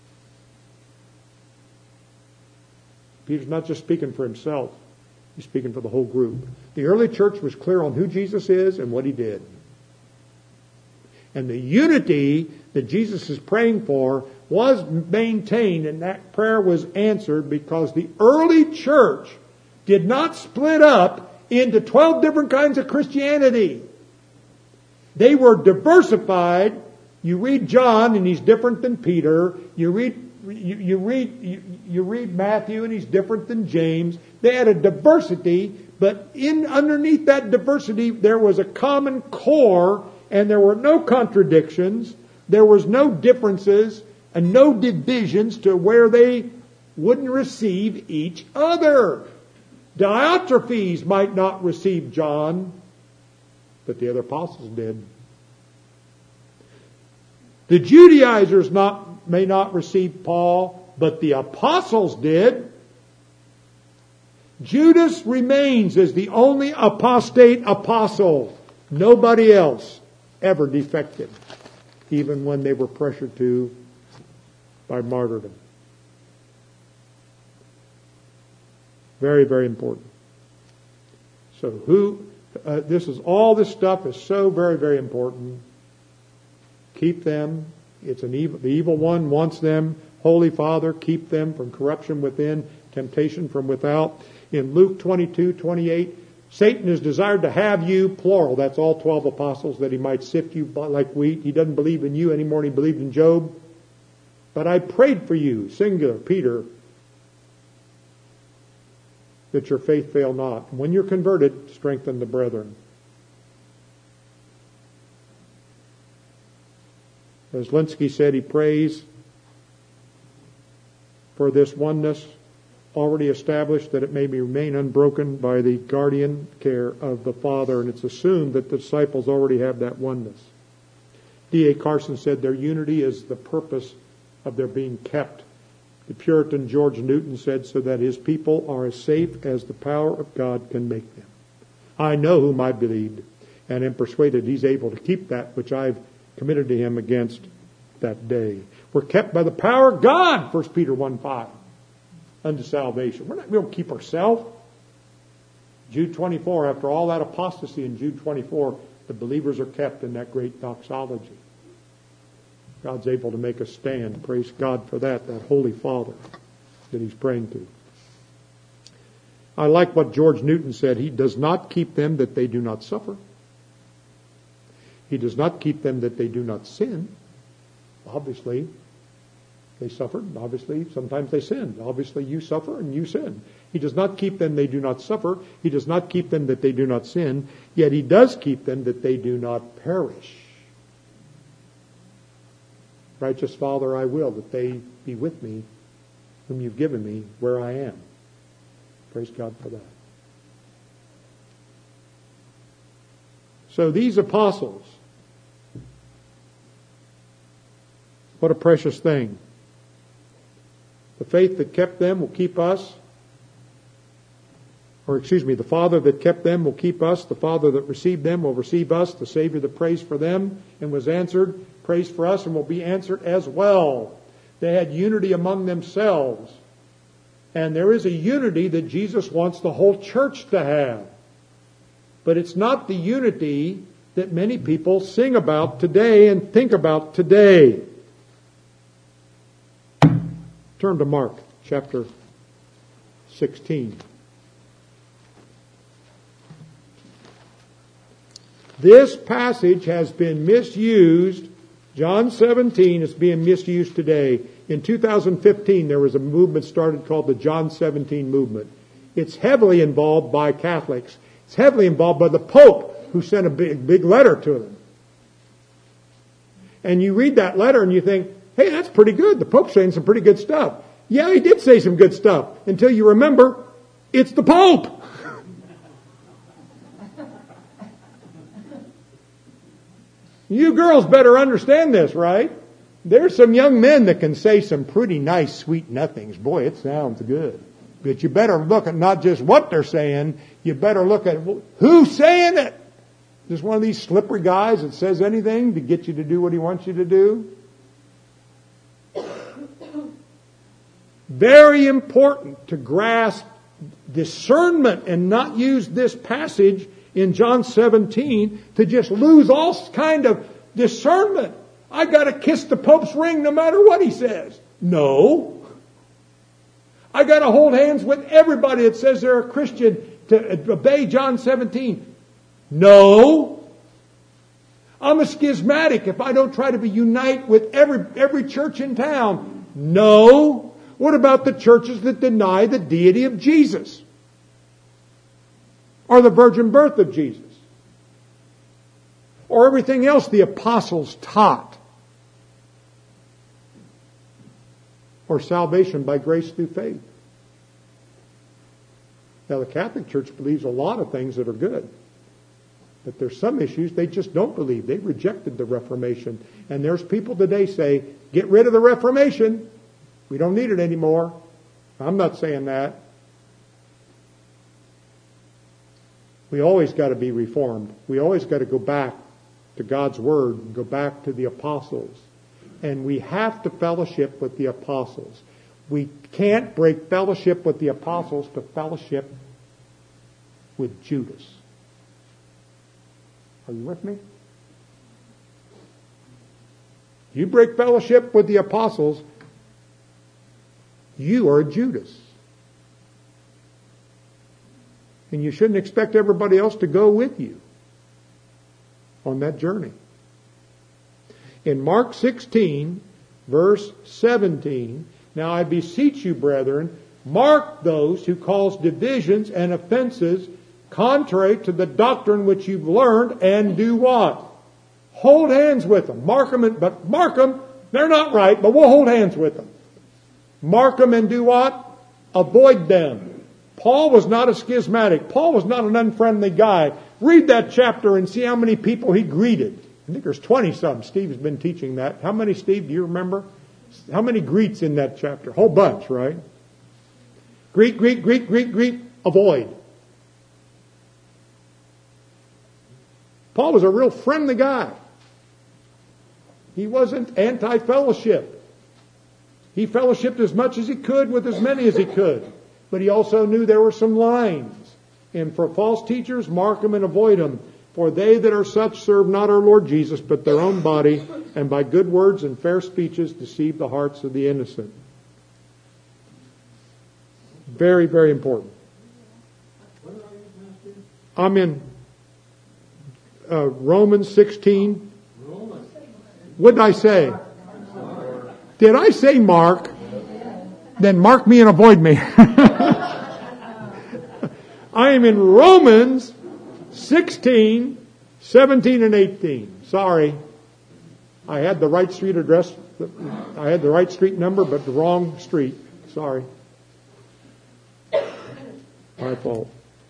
Peter's not just speaking for himself. He's speaking for the whole group. The early church was clear on who Jesus is and what he did. And the unity that Jesus is praying for was maintained, and that prayer was answered because the early church did not split up into twelve different kinds of Christianity. They were diversified. You read John and he's different than Peter. You read you, you read you, you read Matthew and he's different than James. They had a diversity, but in underneath that diversity there was a common core, and there were no contradictions. There was no differences and no divisions to where they wouldn't receive each other. Diotrephes might not receive John, but the other apostles did. The Judaizers not, may not receive Paul, but the apostles did. Judas remains as the only apostate apostle. Nobody else ever defected, even when they were pressured to by martyrdom. Very, very important. So who, uh, this is, all this stuff is so very, very important. Keep them. It's an evil, the evil one wants them. Holy Father, keep them from corruption within, temptation from without. In Luke twenty-two, twenty-eight, Satan has desired to have you, plural, that's all twelve apostles, that he might sift you like wheat. He doesn't believe in you anymore than he believed in Job. But I prayed for you, singular, Peter, that your faith fail not. When you're converted, strengthen the brethren. As Linsky said, he prays for this oneness already established, that it may remain unbroken by the guardian care of the Father. And it's assumed that the disciples already have that oneness. D A Carson said their unity is the purpose of their being kept. The Puritan George Newton said, so that his people are as safe as the power of God can make them. I know whom I believed, and am persuaded he's able to keep that which I've committed to him against that day. We're kept by the power of God, First Peter one five, unto salvation. We're not, we don't keep ourselves. Jude twenty-four, after all that apostasy in Jude twenty-four, the believers are kept in that great doxology. God's able to make us stand. Praise God for that, that Holy Father that he's praying to. I like what George Newton said. He does not keep them that they do not suffer. He does not keep them that they do not sin. Obviously, they suffered. Obviously, sometimes they sinned. Obviously, you suffer and you sin. He does not keep them they do not suffer. He does not keep them that they do not sin. Yet he does keep them that they do not perish. Righteous Father, I will that they be with me, whom you've given me, where I am. Praise God for that. So these apostles, what a precious thing. The faith that kept them will keep us. Or excuse me, the Father that kept them will keep us. The Father that received them will receive us. The Savior that prays for them and was answered, prays for us and will be answered as well. They had unity among themselves. And there is a unity that Jesus wants the whole church to have. But it's not the unity that many people sing about today and think about today. Turn to Mark chapter sixteen. This passage has been misused. John seventeen is being misused today. In two thousand fifteen, there was a movement started called the John seventeen movement. It's heavily involved by Catholics. It's heavily involved by the Pope, who sent a big, big letter to them. And you read that letter and you think, hey, that's pretty good. The Pope's saying some pretty good stuff. Yeah, he did say some good stuff. Until you remember, it's the Pope. You girls better understand this, right? There's some young men that can say some pretty nice, sweet nothings. Boy, it sounds good. But you better look at not just what they're saying, you better look at who's saying it. Just one of these slippery guys that says anything to get you to do what he wants you to do. Very important to grasp discernment and not use this passage in John seventeen to just lose all kind of discernment. I got to kiss the Pope's ring no matter what he says. No. I got to hold hands with everybody that says they're a Christian to obey John seventeen. No. I'm a schismatic if I don't try to be unite with every every church in town. No. What about the churches that deny the deity of Jesus? Or the virgin birth of Jesus? Or everything else the apostles taught? Or salvation by grace through faith? Now the Catholic Church believes a lot of things that are good. But there's some issues they just don't believe. They rejected the Reformation. And there's people today say, get rid of the Reformation. We don't need it anymore. I'm not saying that. We always got to be reformed. We always got to go back to God's Word and go back to the apostles. And we have to fellowship with the apostles. We can't break fellowship with the apostles to fellowship with Judas. Are you with me? You break fellowship with the apostles, you are Judas. And you shouldn't expect everybody else to go with you on that journey. In Mark sixteen, verse seventeen, now I beseech you, brethren, mark those who cause divisions and offenses contrary to the doctrine which you've learned, and do what? Hold hands with them. Mark them, and, but mark them. They're not right, but we'll hold hands with them. Mark them and do what? Avoid them. Paul was not a schismatic. Paul was not an unfriendly guy. Read that chapter and see how many people he greeted. I think there's twenty some. Steve has been teaching that. How many, Steve, do you remember? How many greets in that chapter? Whole bunch, right? Greet, greet, greet, greet, greet, avoid. Paul was a real friendly guy. He wasn't anti-fellowship. He fellowshipped as much as he could with as many as he could. But he also knew there were some lines. And for false teachers, mark them and avoid them. For they that are such serve not our Lord Jesus, but their own body, and by good words and fair speeches deceive the hearts of the innocent. Very, very important. I'm in uh, Romans sixteen. What did I say? Did I say Mark? Then mark me and avoid me. I am in Romans sixteen, seventeen, and eighteen. Sorry. I had the right street address. I had the right street number, but the wrong street. Sorry. My fault.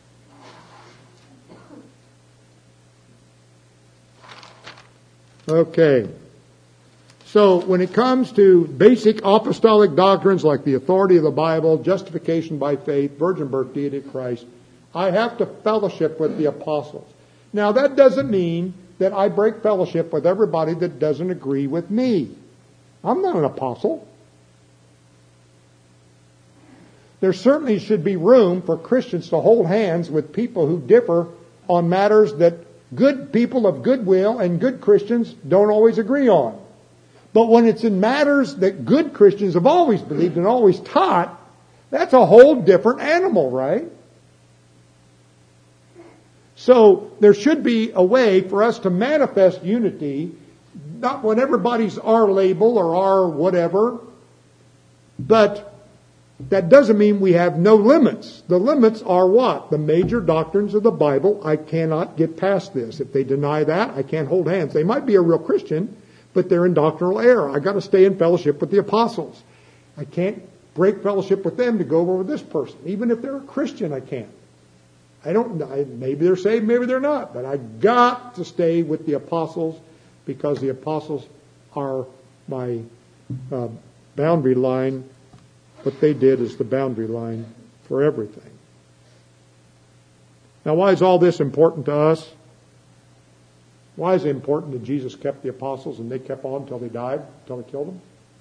Okay. So when it comes to basic apostolic doctrines like the authority of the Bible, justification by faith, virgin birth, deity of Christ, I have to fellowship with the apostles. Now that doesn't mean that I break fellowship with everybody that doesn't agree with me. I'm not an apostle. There certainly should be room for Christians to hold hands with people who differ on matters that good people of goodwill and good Christians don't always agree on. But when it's in matters that good Christians have always believed and always taught, that's a whole different animal, right? So there should be a way for us to manifest unity, not when everybody's our label or our whatever, but that doesn't mean we have no limits. The limits are what? The major doctrines of the Bible. I cannot get past this. If they deny that, I can't hold hands. They might be a real Christian, but they're in doctrinal error. I got to stay in fellowship with the apostles. I can't break fellowship with them to go over with this person. Even if they're a Christian, I can't. I don't, I, maybe they're saved, maybe they're not, but I got to stay with the apostles because the apostles are my uh, boundary line. What they did is the boundary line for everything. Now, why is all this important to us? Why is it important that Jesus kept the apostles and they kept on until they died, until they killed them?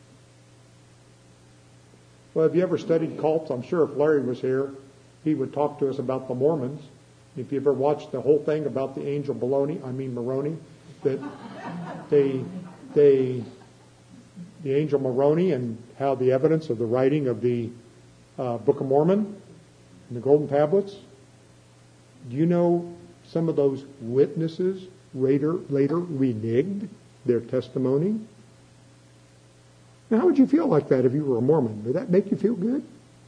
Well, have you ever studied cults? I'm sure if Larry was here, he would talk to us about the Mormons. If you ever watched the whole thing about the angel Baloney, I mean Moroni, that they, they, the angel Moroni and how the evidence of the writing of the uh, Book of Mormon and the Golden Tablets. Do you know some of those witnesses later, later reneged their testimony? Now, how would you feel like that if you were a Mormon? Would that make you feel good?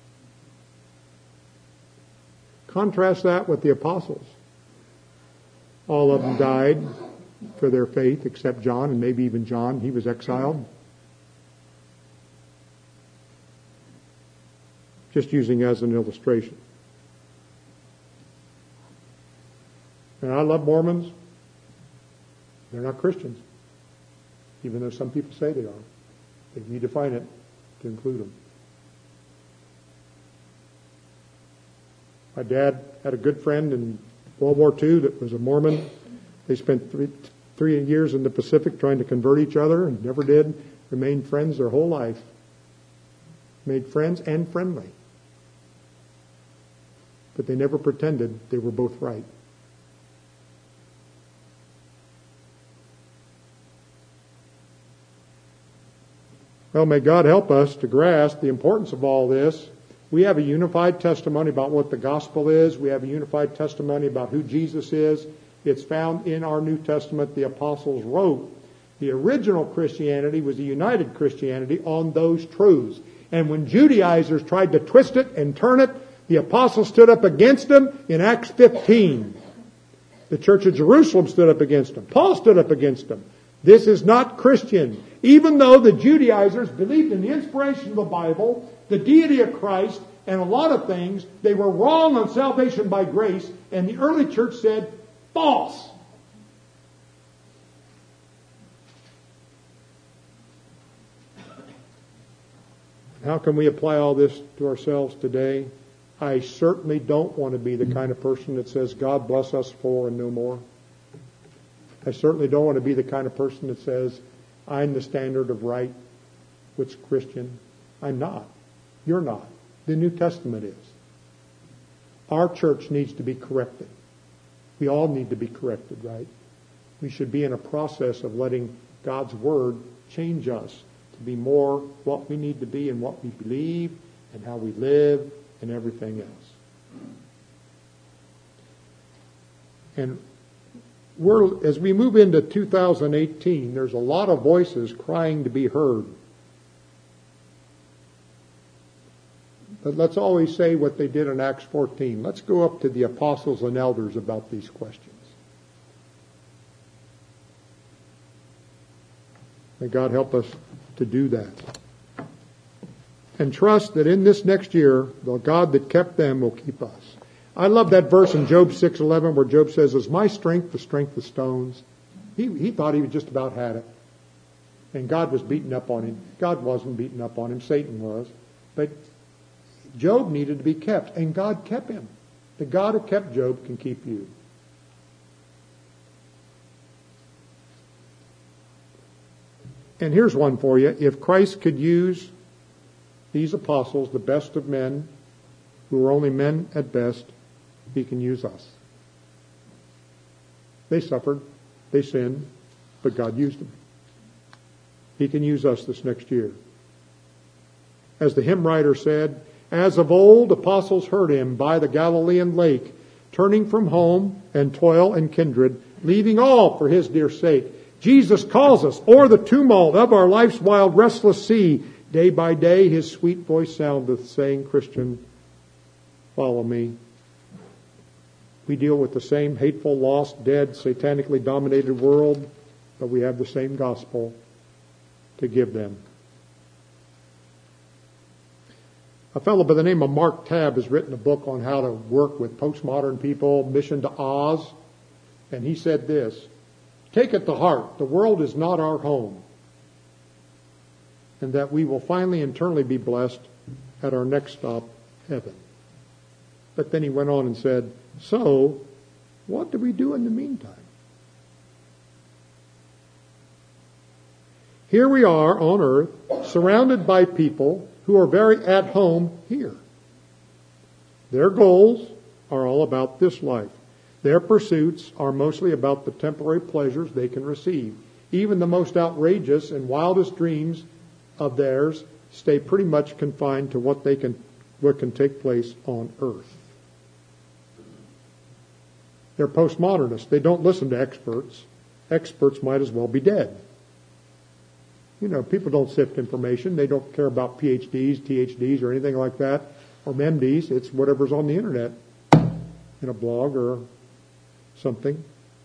Contrast that with the apostles. All of them died for their faith except John, and maybe even John. He was exiled. Just using as an illustration. And I love Mormons. They're not Christians, even though some people say they are. They need to define it to include them. My dad had a good friend in World War Two that was a Mormon. They spent three, three years in the Pacific trying to convert each other and never did. Remained friends their whole life. Made friends and friendly. But they never pretended they were both right. Well, may God help us to grasp the importance of all this. We have a unified testimony about what the gospel is. We have a unified testimony about who Jesus is. It's found in our New Testament. The apostles wrote. The original Christianity was a united Christianity on those truths. And when Judaizers tried to twist it and turn it, the apostles stood up against them in Acts fifteen. The church of Jerusalem stood up against them. Paul stood up against them. This is not Christian. Even though the Judaizers believed in the inspiration of the Bible, the deity of Christ, and a lot of things, they were wrong on salvation by grace, and the early church said, false. How can we apply all this to ourselves today? I certainly don't want to be the kind of person that says, God bless us for and no more. I certainly don't want to be the kind of person that says, I'm the standard of right, what's Christian. I'm not. You're not. The New Testament is. Our church needs to be corrected. We all need to be corrected, right? We should be in a process of letting God's Word change us to be more what we need to be and what we believe and how we live and everything else. And we're, as we move into two thousand eighteen, there's a lot of voices crying to be heard. But let's always say what they did in Acts fourteen. Let's go up to the apostles and elders about these questions. May God help us to do that. And trust that in this next year, the God that kept them will keep us. I love that verse in Job six eleven where Job says, is my strength the strength of stones? He, he thought he just about had it. And God was beating up on him. God wasn't beating up on him. Satan was. But Job needed to be kept. And God kept him. The God who kept Job can keep you. And here's one for you. If Christ could use these apostles, the best of men, who were only men at best, He can use us. They suffered, they sinned, but God used them. He can use us this next year. As the hymn writer said, as of old apostles heard Him by the Galilean lake, turning from home and toil and kindred, leaving all for His dear sake. Jesus calls us o'er the tumult of our life's wild restless sea. Day by day His sweet voice soundeth, saying, Christian, follow me. We deal with the same hateful, lost, dead, satanically dominated world, but we have the same gospel to give them. A fellow by the name of Mark Tabb has written a book on how to work with postmodern people, Mission to Oz, and he said this, take it to heart, the world is not our home, and that we will finally internally be blessed at our next stop, heaven. But then he went on and said, so, what do we do in the meantime? Here we are on earth, surrounded by people who are very at home here. Their goals are all about this life. Their pursuits are mostly about the temporary pleasures they can receive. Even the most outrageous and wildest dreams of theirs stay pretty much confined to what they can, what can take place on earth. They're postmodernists. They don't listen to experts. Experts might as well be dead. You know, people don't sift information. They don't care about P H Ds, T H Ds, or anything like that, or M Ds. It's whatever's on the internet in a blog or something.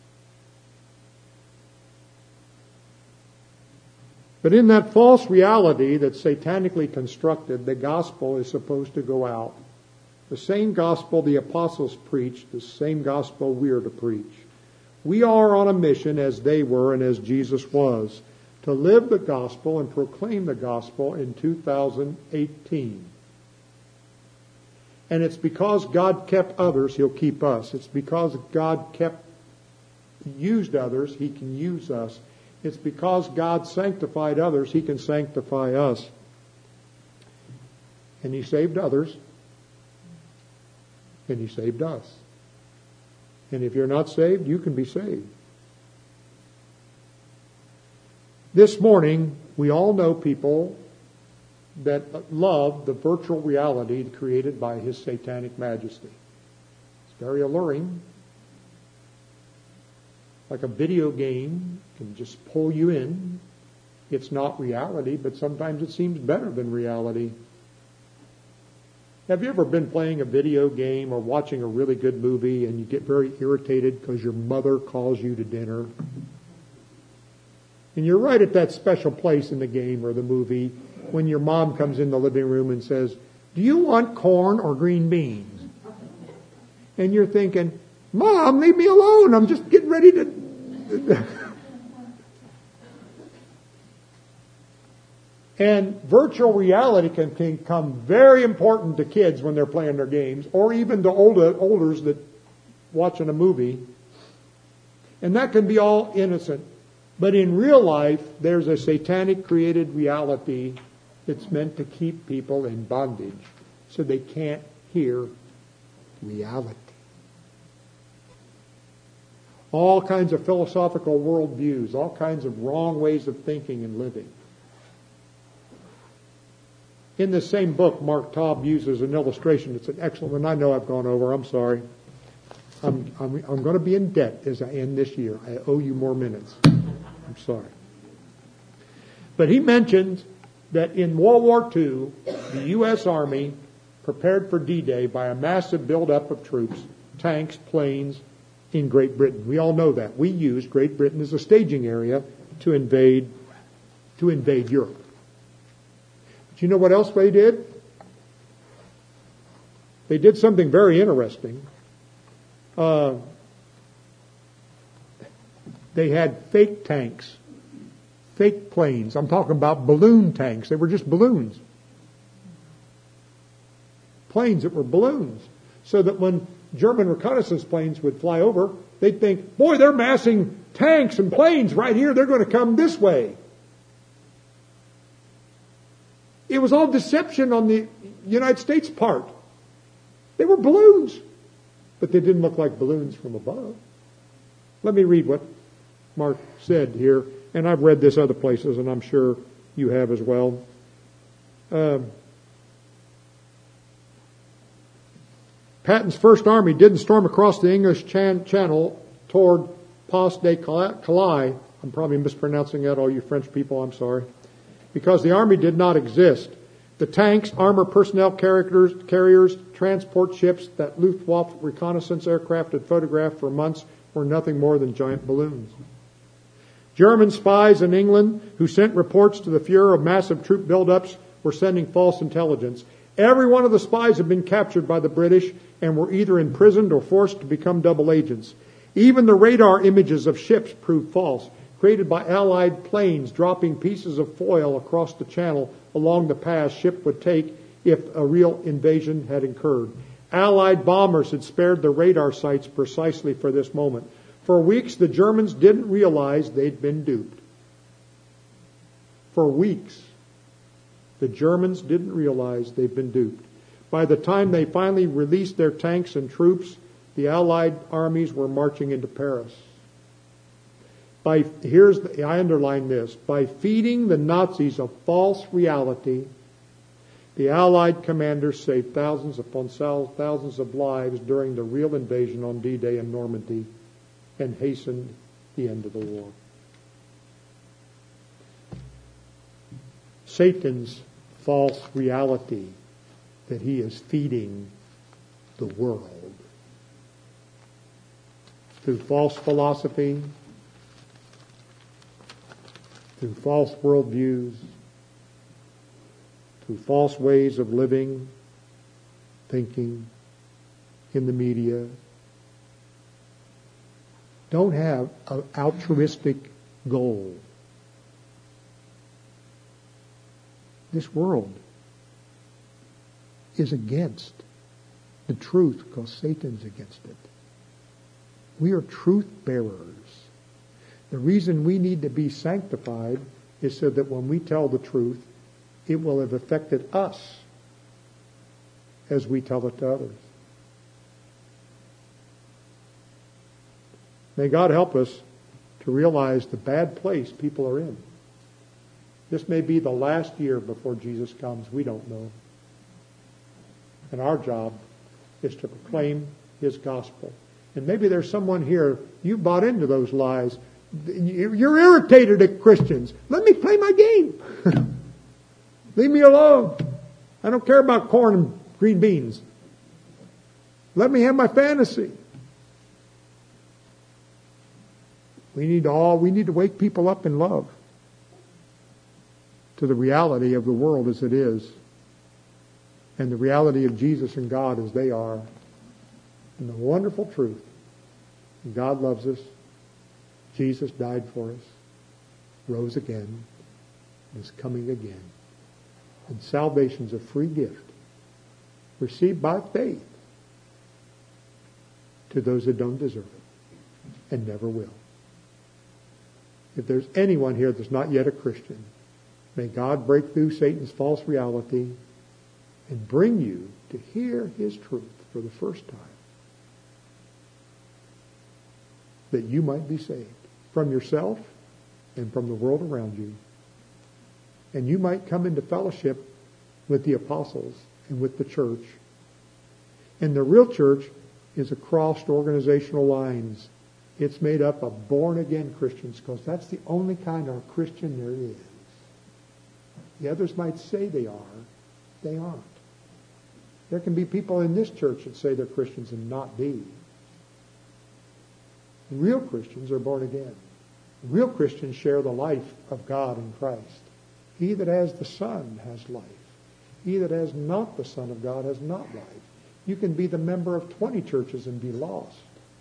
But in that false reality that's satanically constructed, the gospel is supposed to go out. The same gospel the apostles preached, the same gospel we are to preach. We are on a mission as they were and as Jesus was, to live the gospel and proclaim the gospel in two thousand eighteen. And it's because God kept others, He'll keep us. It's because God kept, used others, He can use us. It's because God sanctified others, He can sanctify us. And He saved others. And He saved us. And if you're not saved, you can be saved. This morning, we all know people that love the virtual reality created by His Satanic Majesty. It's very alluring. Like a video game, can just pull you in. It's not reality, but sometimes it seems better than reality. Have you ever been playing a video game or watching a really good movie and you get very irritated because your mother calls you to dinner? And you're right at that special place in the game or the movie when your mom comes in the living room and says, "Do you want corn or green beans?" And you're thinking, "Mom, leave me alone. I'm just getting ready to..." And virtual reality can become very important to kids when they're playing their games, or even to older, olders that watching a movie. And that can be all innocent. But in real life, there's a satanic created reality that's meant to keep people in bondage so they can't hear reality. All kinds of philosophical worldviews, all kinds of wrong ways of thinking and living. In this same book, Mark Taub uses an illustration. It's an excellent one. I know I've gone over. I'm sorry. I'm, I'm, I'm going to be in debt as I end this year. I owe you more minutes. I'm sorry. But he mentions that in World War Two, the U S Army prepared for D-Day by a massive buildup of troops, tanks, planes in Great Britain. We all know that. We used Great Britain as a staging area to invade, to invade Europe. But you know what else they did? They did something very interesting. Uh, they had fake tanks, fake planes. I'm talking about balloon tanks. They were just balloons. Planes that were balloons. So that when German reconnaissance planes would fly over, they'd think, boy, they're massing tanks and planes right here. They're going to come this way. It was all deception on the United States part. They were balloons, but they didn't look like balloons from above. Let me read what Mark said here, and I've read this other places, and I'm sure you have as well. Um, Patton's First Army didn't storm across the English chan- Channel toward Pas de Calais. I'm probably mispronouncing that, all you French people, I'm sorry. Because the army did not exist. The tanks, armor personnel carriers, carriers, transport ships that Luftwaffe reconnaissance aircraft had photographed for months were nothing more than giant balloons. German spies in England who sent reports to the Fuhrer of massive troop buildups were sending false intelligence. Every one of the spies had been captured by the British and were either imprisoned or forced to become double agents. Even the radar images of ships proved false, created by Allied planes dropping pieces of foil across the channel along the path ship would take if a real invasion had occurred. Allied bombers had spared the radar sites precisely for this moment. For weeks, the Germans didn't realize they'd been duped. For weeks, the Germans didn't realize they'd been duped. By the time they finally released their tanks and troops, the Allied armies were marching into Paris. By, here's the, I underline this, by feeding the Nazis a false reality, the Allied commanders saved thousands upon thousands of lives during the real invasion on D-Day in Normandy and hastened the end of the war. Satan's false reality that he is feeding the world through false philosophy, through false worldviews, through false ways of living, thinking, in the media. Don't have an altruistic goal. This world is against the truth because Satan's against it. We are truth bearers. The reason we need to be sanctified is so that when we tell the truth, it will have affected us as we tell it to others. May God help us to realize the bad place people are in. This may be the last year before Jesus comes. We don't know. And our job is to proclaim His gospel. And maybe there's someone here, you bought into those lies. You're irritated at Christians. Let me play my game. Leave me alone. I don't care about corn and green beans. Let me have my fantasy. We need to all, we need to wake people up in love to the reality of the world as it is, and the reality of Jesus and God as they are, and the wonderful truth. God loves us. Jesus died for us, rose again, and is coming again. And salvation's a free gift received by faith to those that don't deserve it and never will. If there's anyone here that's not yet a Christian, may God break through Satan's false reality and bring you to hear His truth for the first time, that you might be saved from yourself and from the world around you. And you might come into fellowship with the apostles and with the church. And the real church is across organizational lines. It's made up of born-again Christians because that's the only kind of Christian there is. The others might say they are. They aren't. There can be people in this church that say they're Christians and not be. Real Christians are born again. Real Christians share the life of God in Christ. He that has the Son has life. He that has not the Son of God has not life. You can be the member of twenty churches and be lost.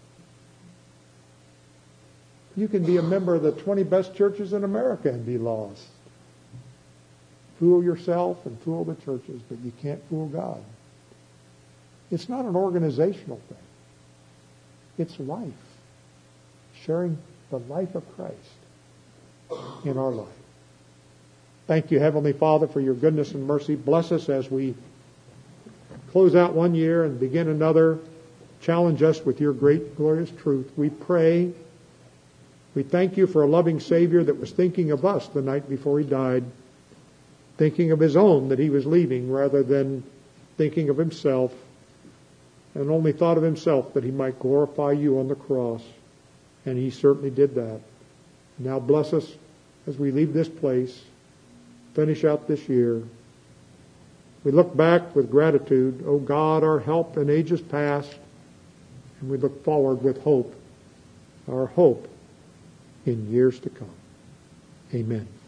You can be a member of the twenty best churches in America and be lost. Fool yourself and fool the churches, but you can't fool God. It's not an organizational thing. It's life. Sharing the life of Christ in our life. Thank you, Heavenly Father, for your goodness and mercy. Bless us as we close out one year and begin another. Challenge us with your great, glorious truth. We pray. We thank you for a loving Savior that was thinking of us the night before He died, thinking of His own that He was leaving rather than thinking of Himself, and only thought of Himself that He might glorify you on the cross. And He certainly did that. Now bless us as we leave this place, finish out this year. We look back with gratitude, O God, our help in ages past, and we look forward with hope, our hope in years to come. Amen.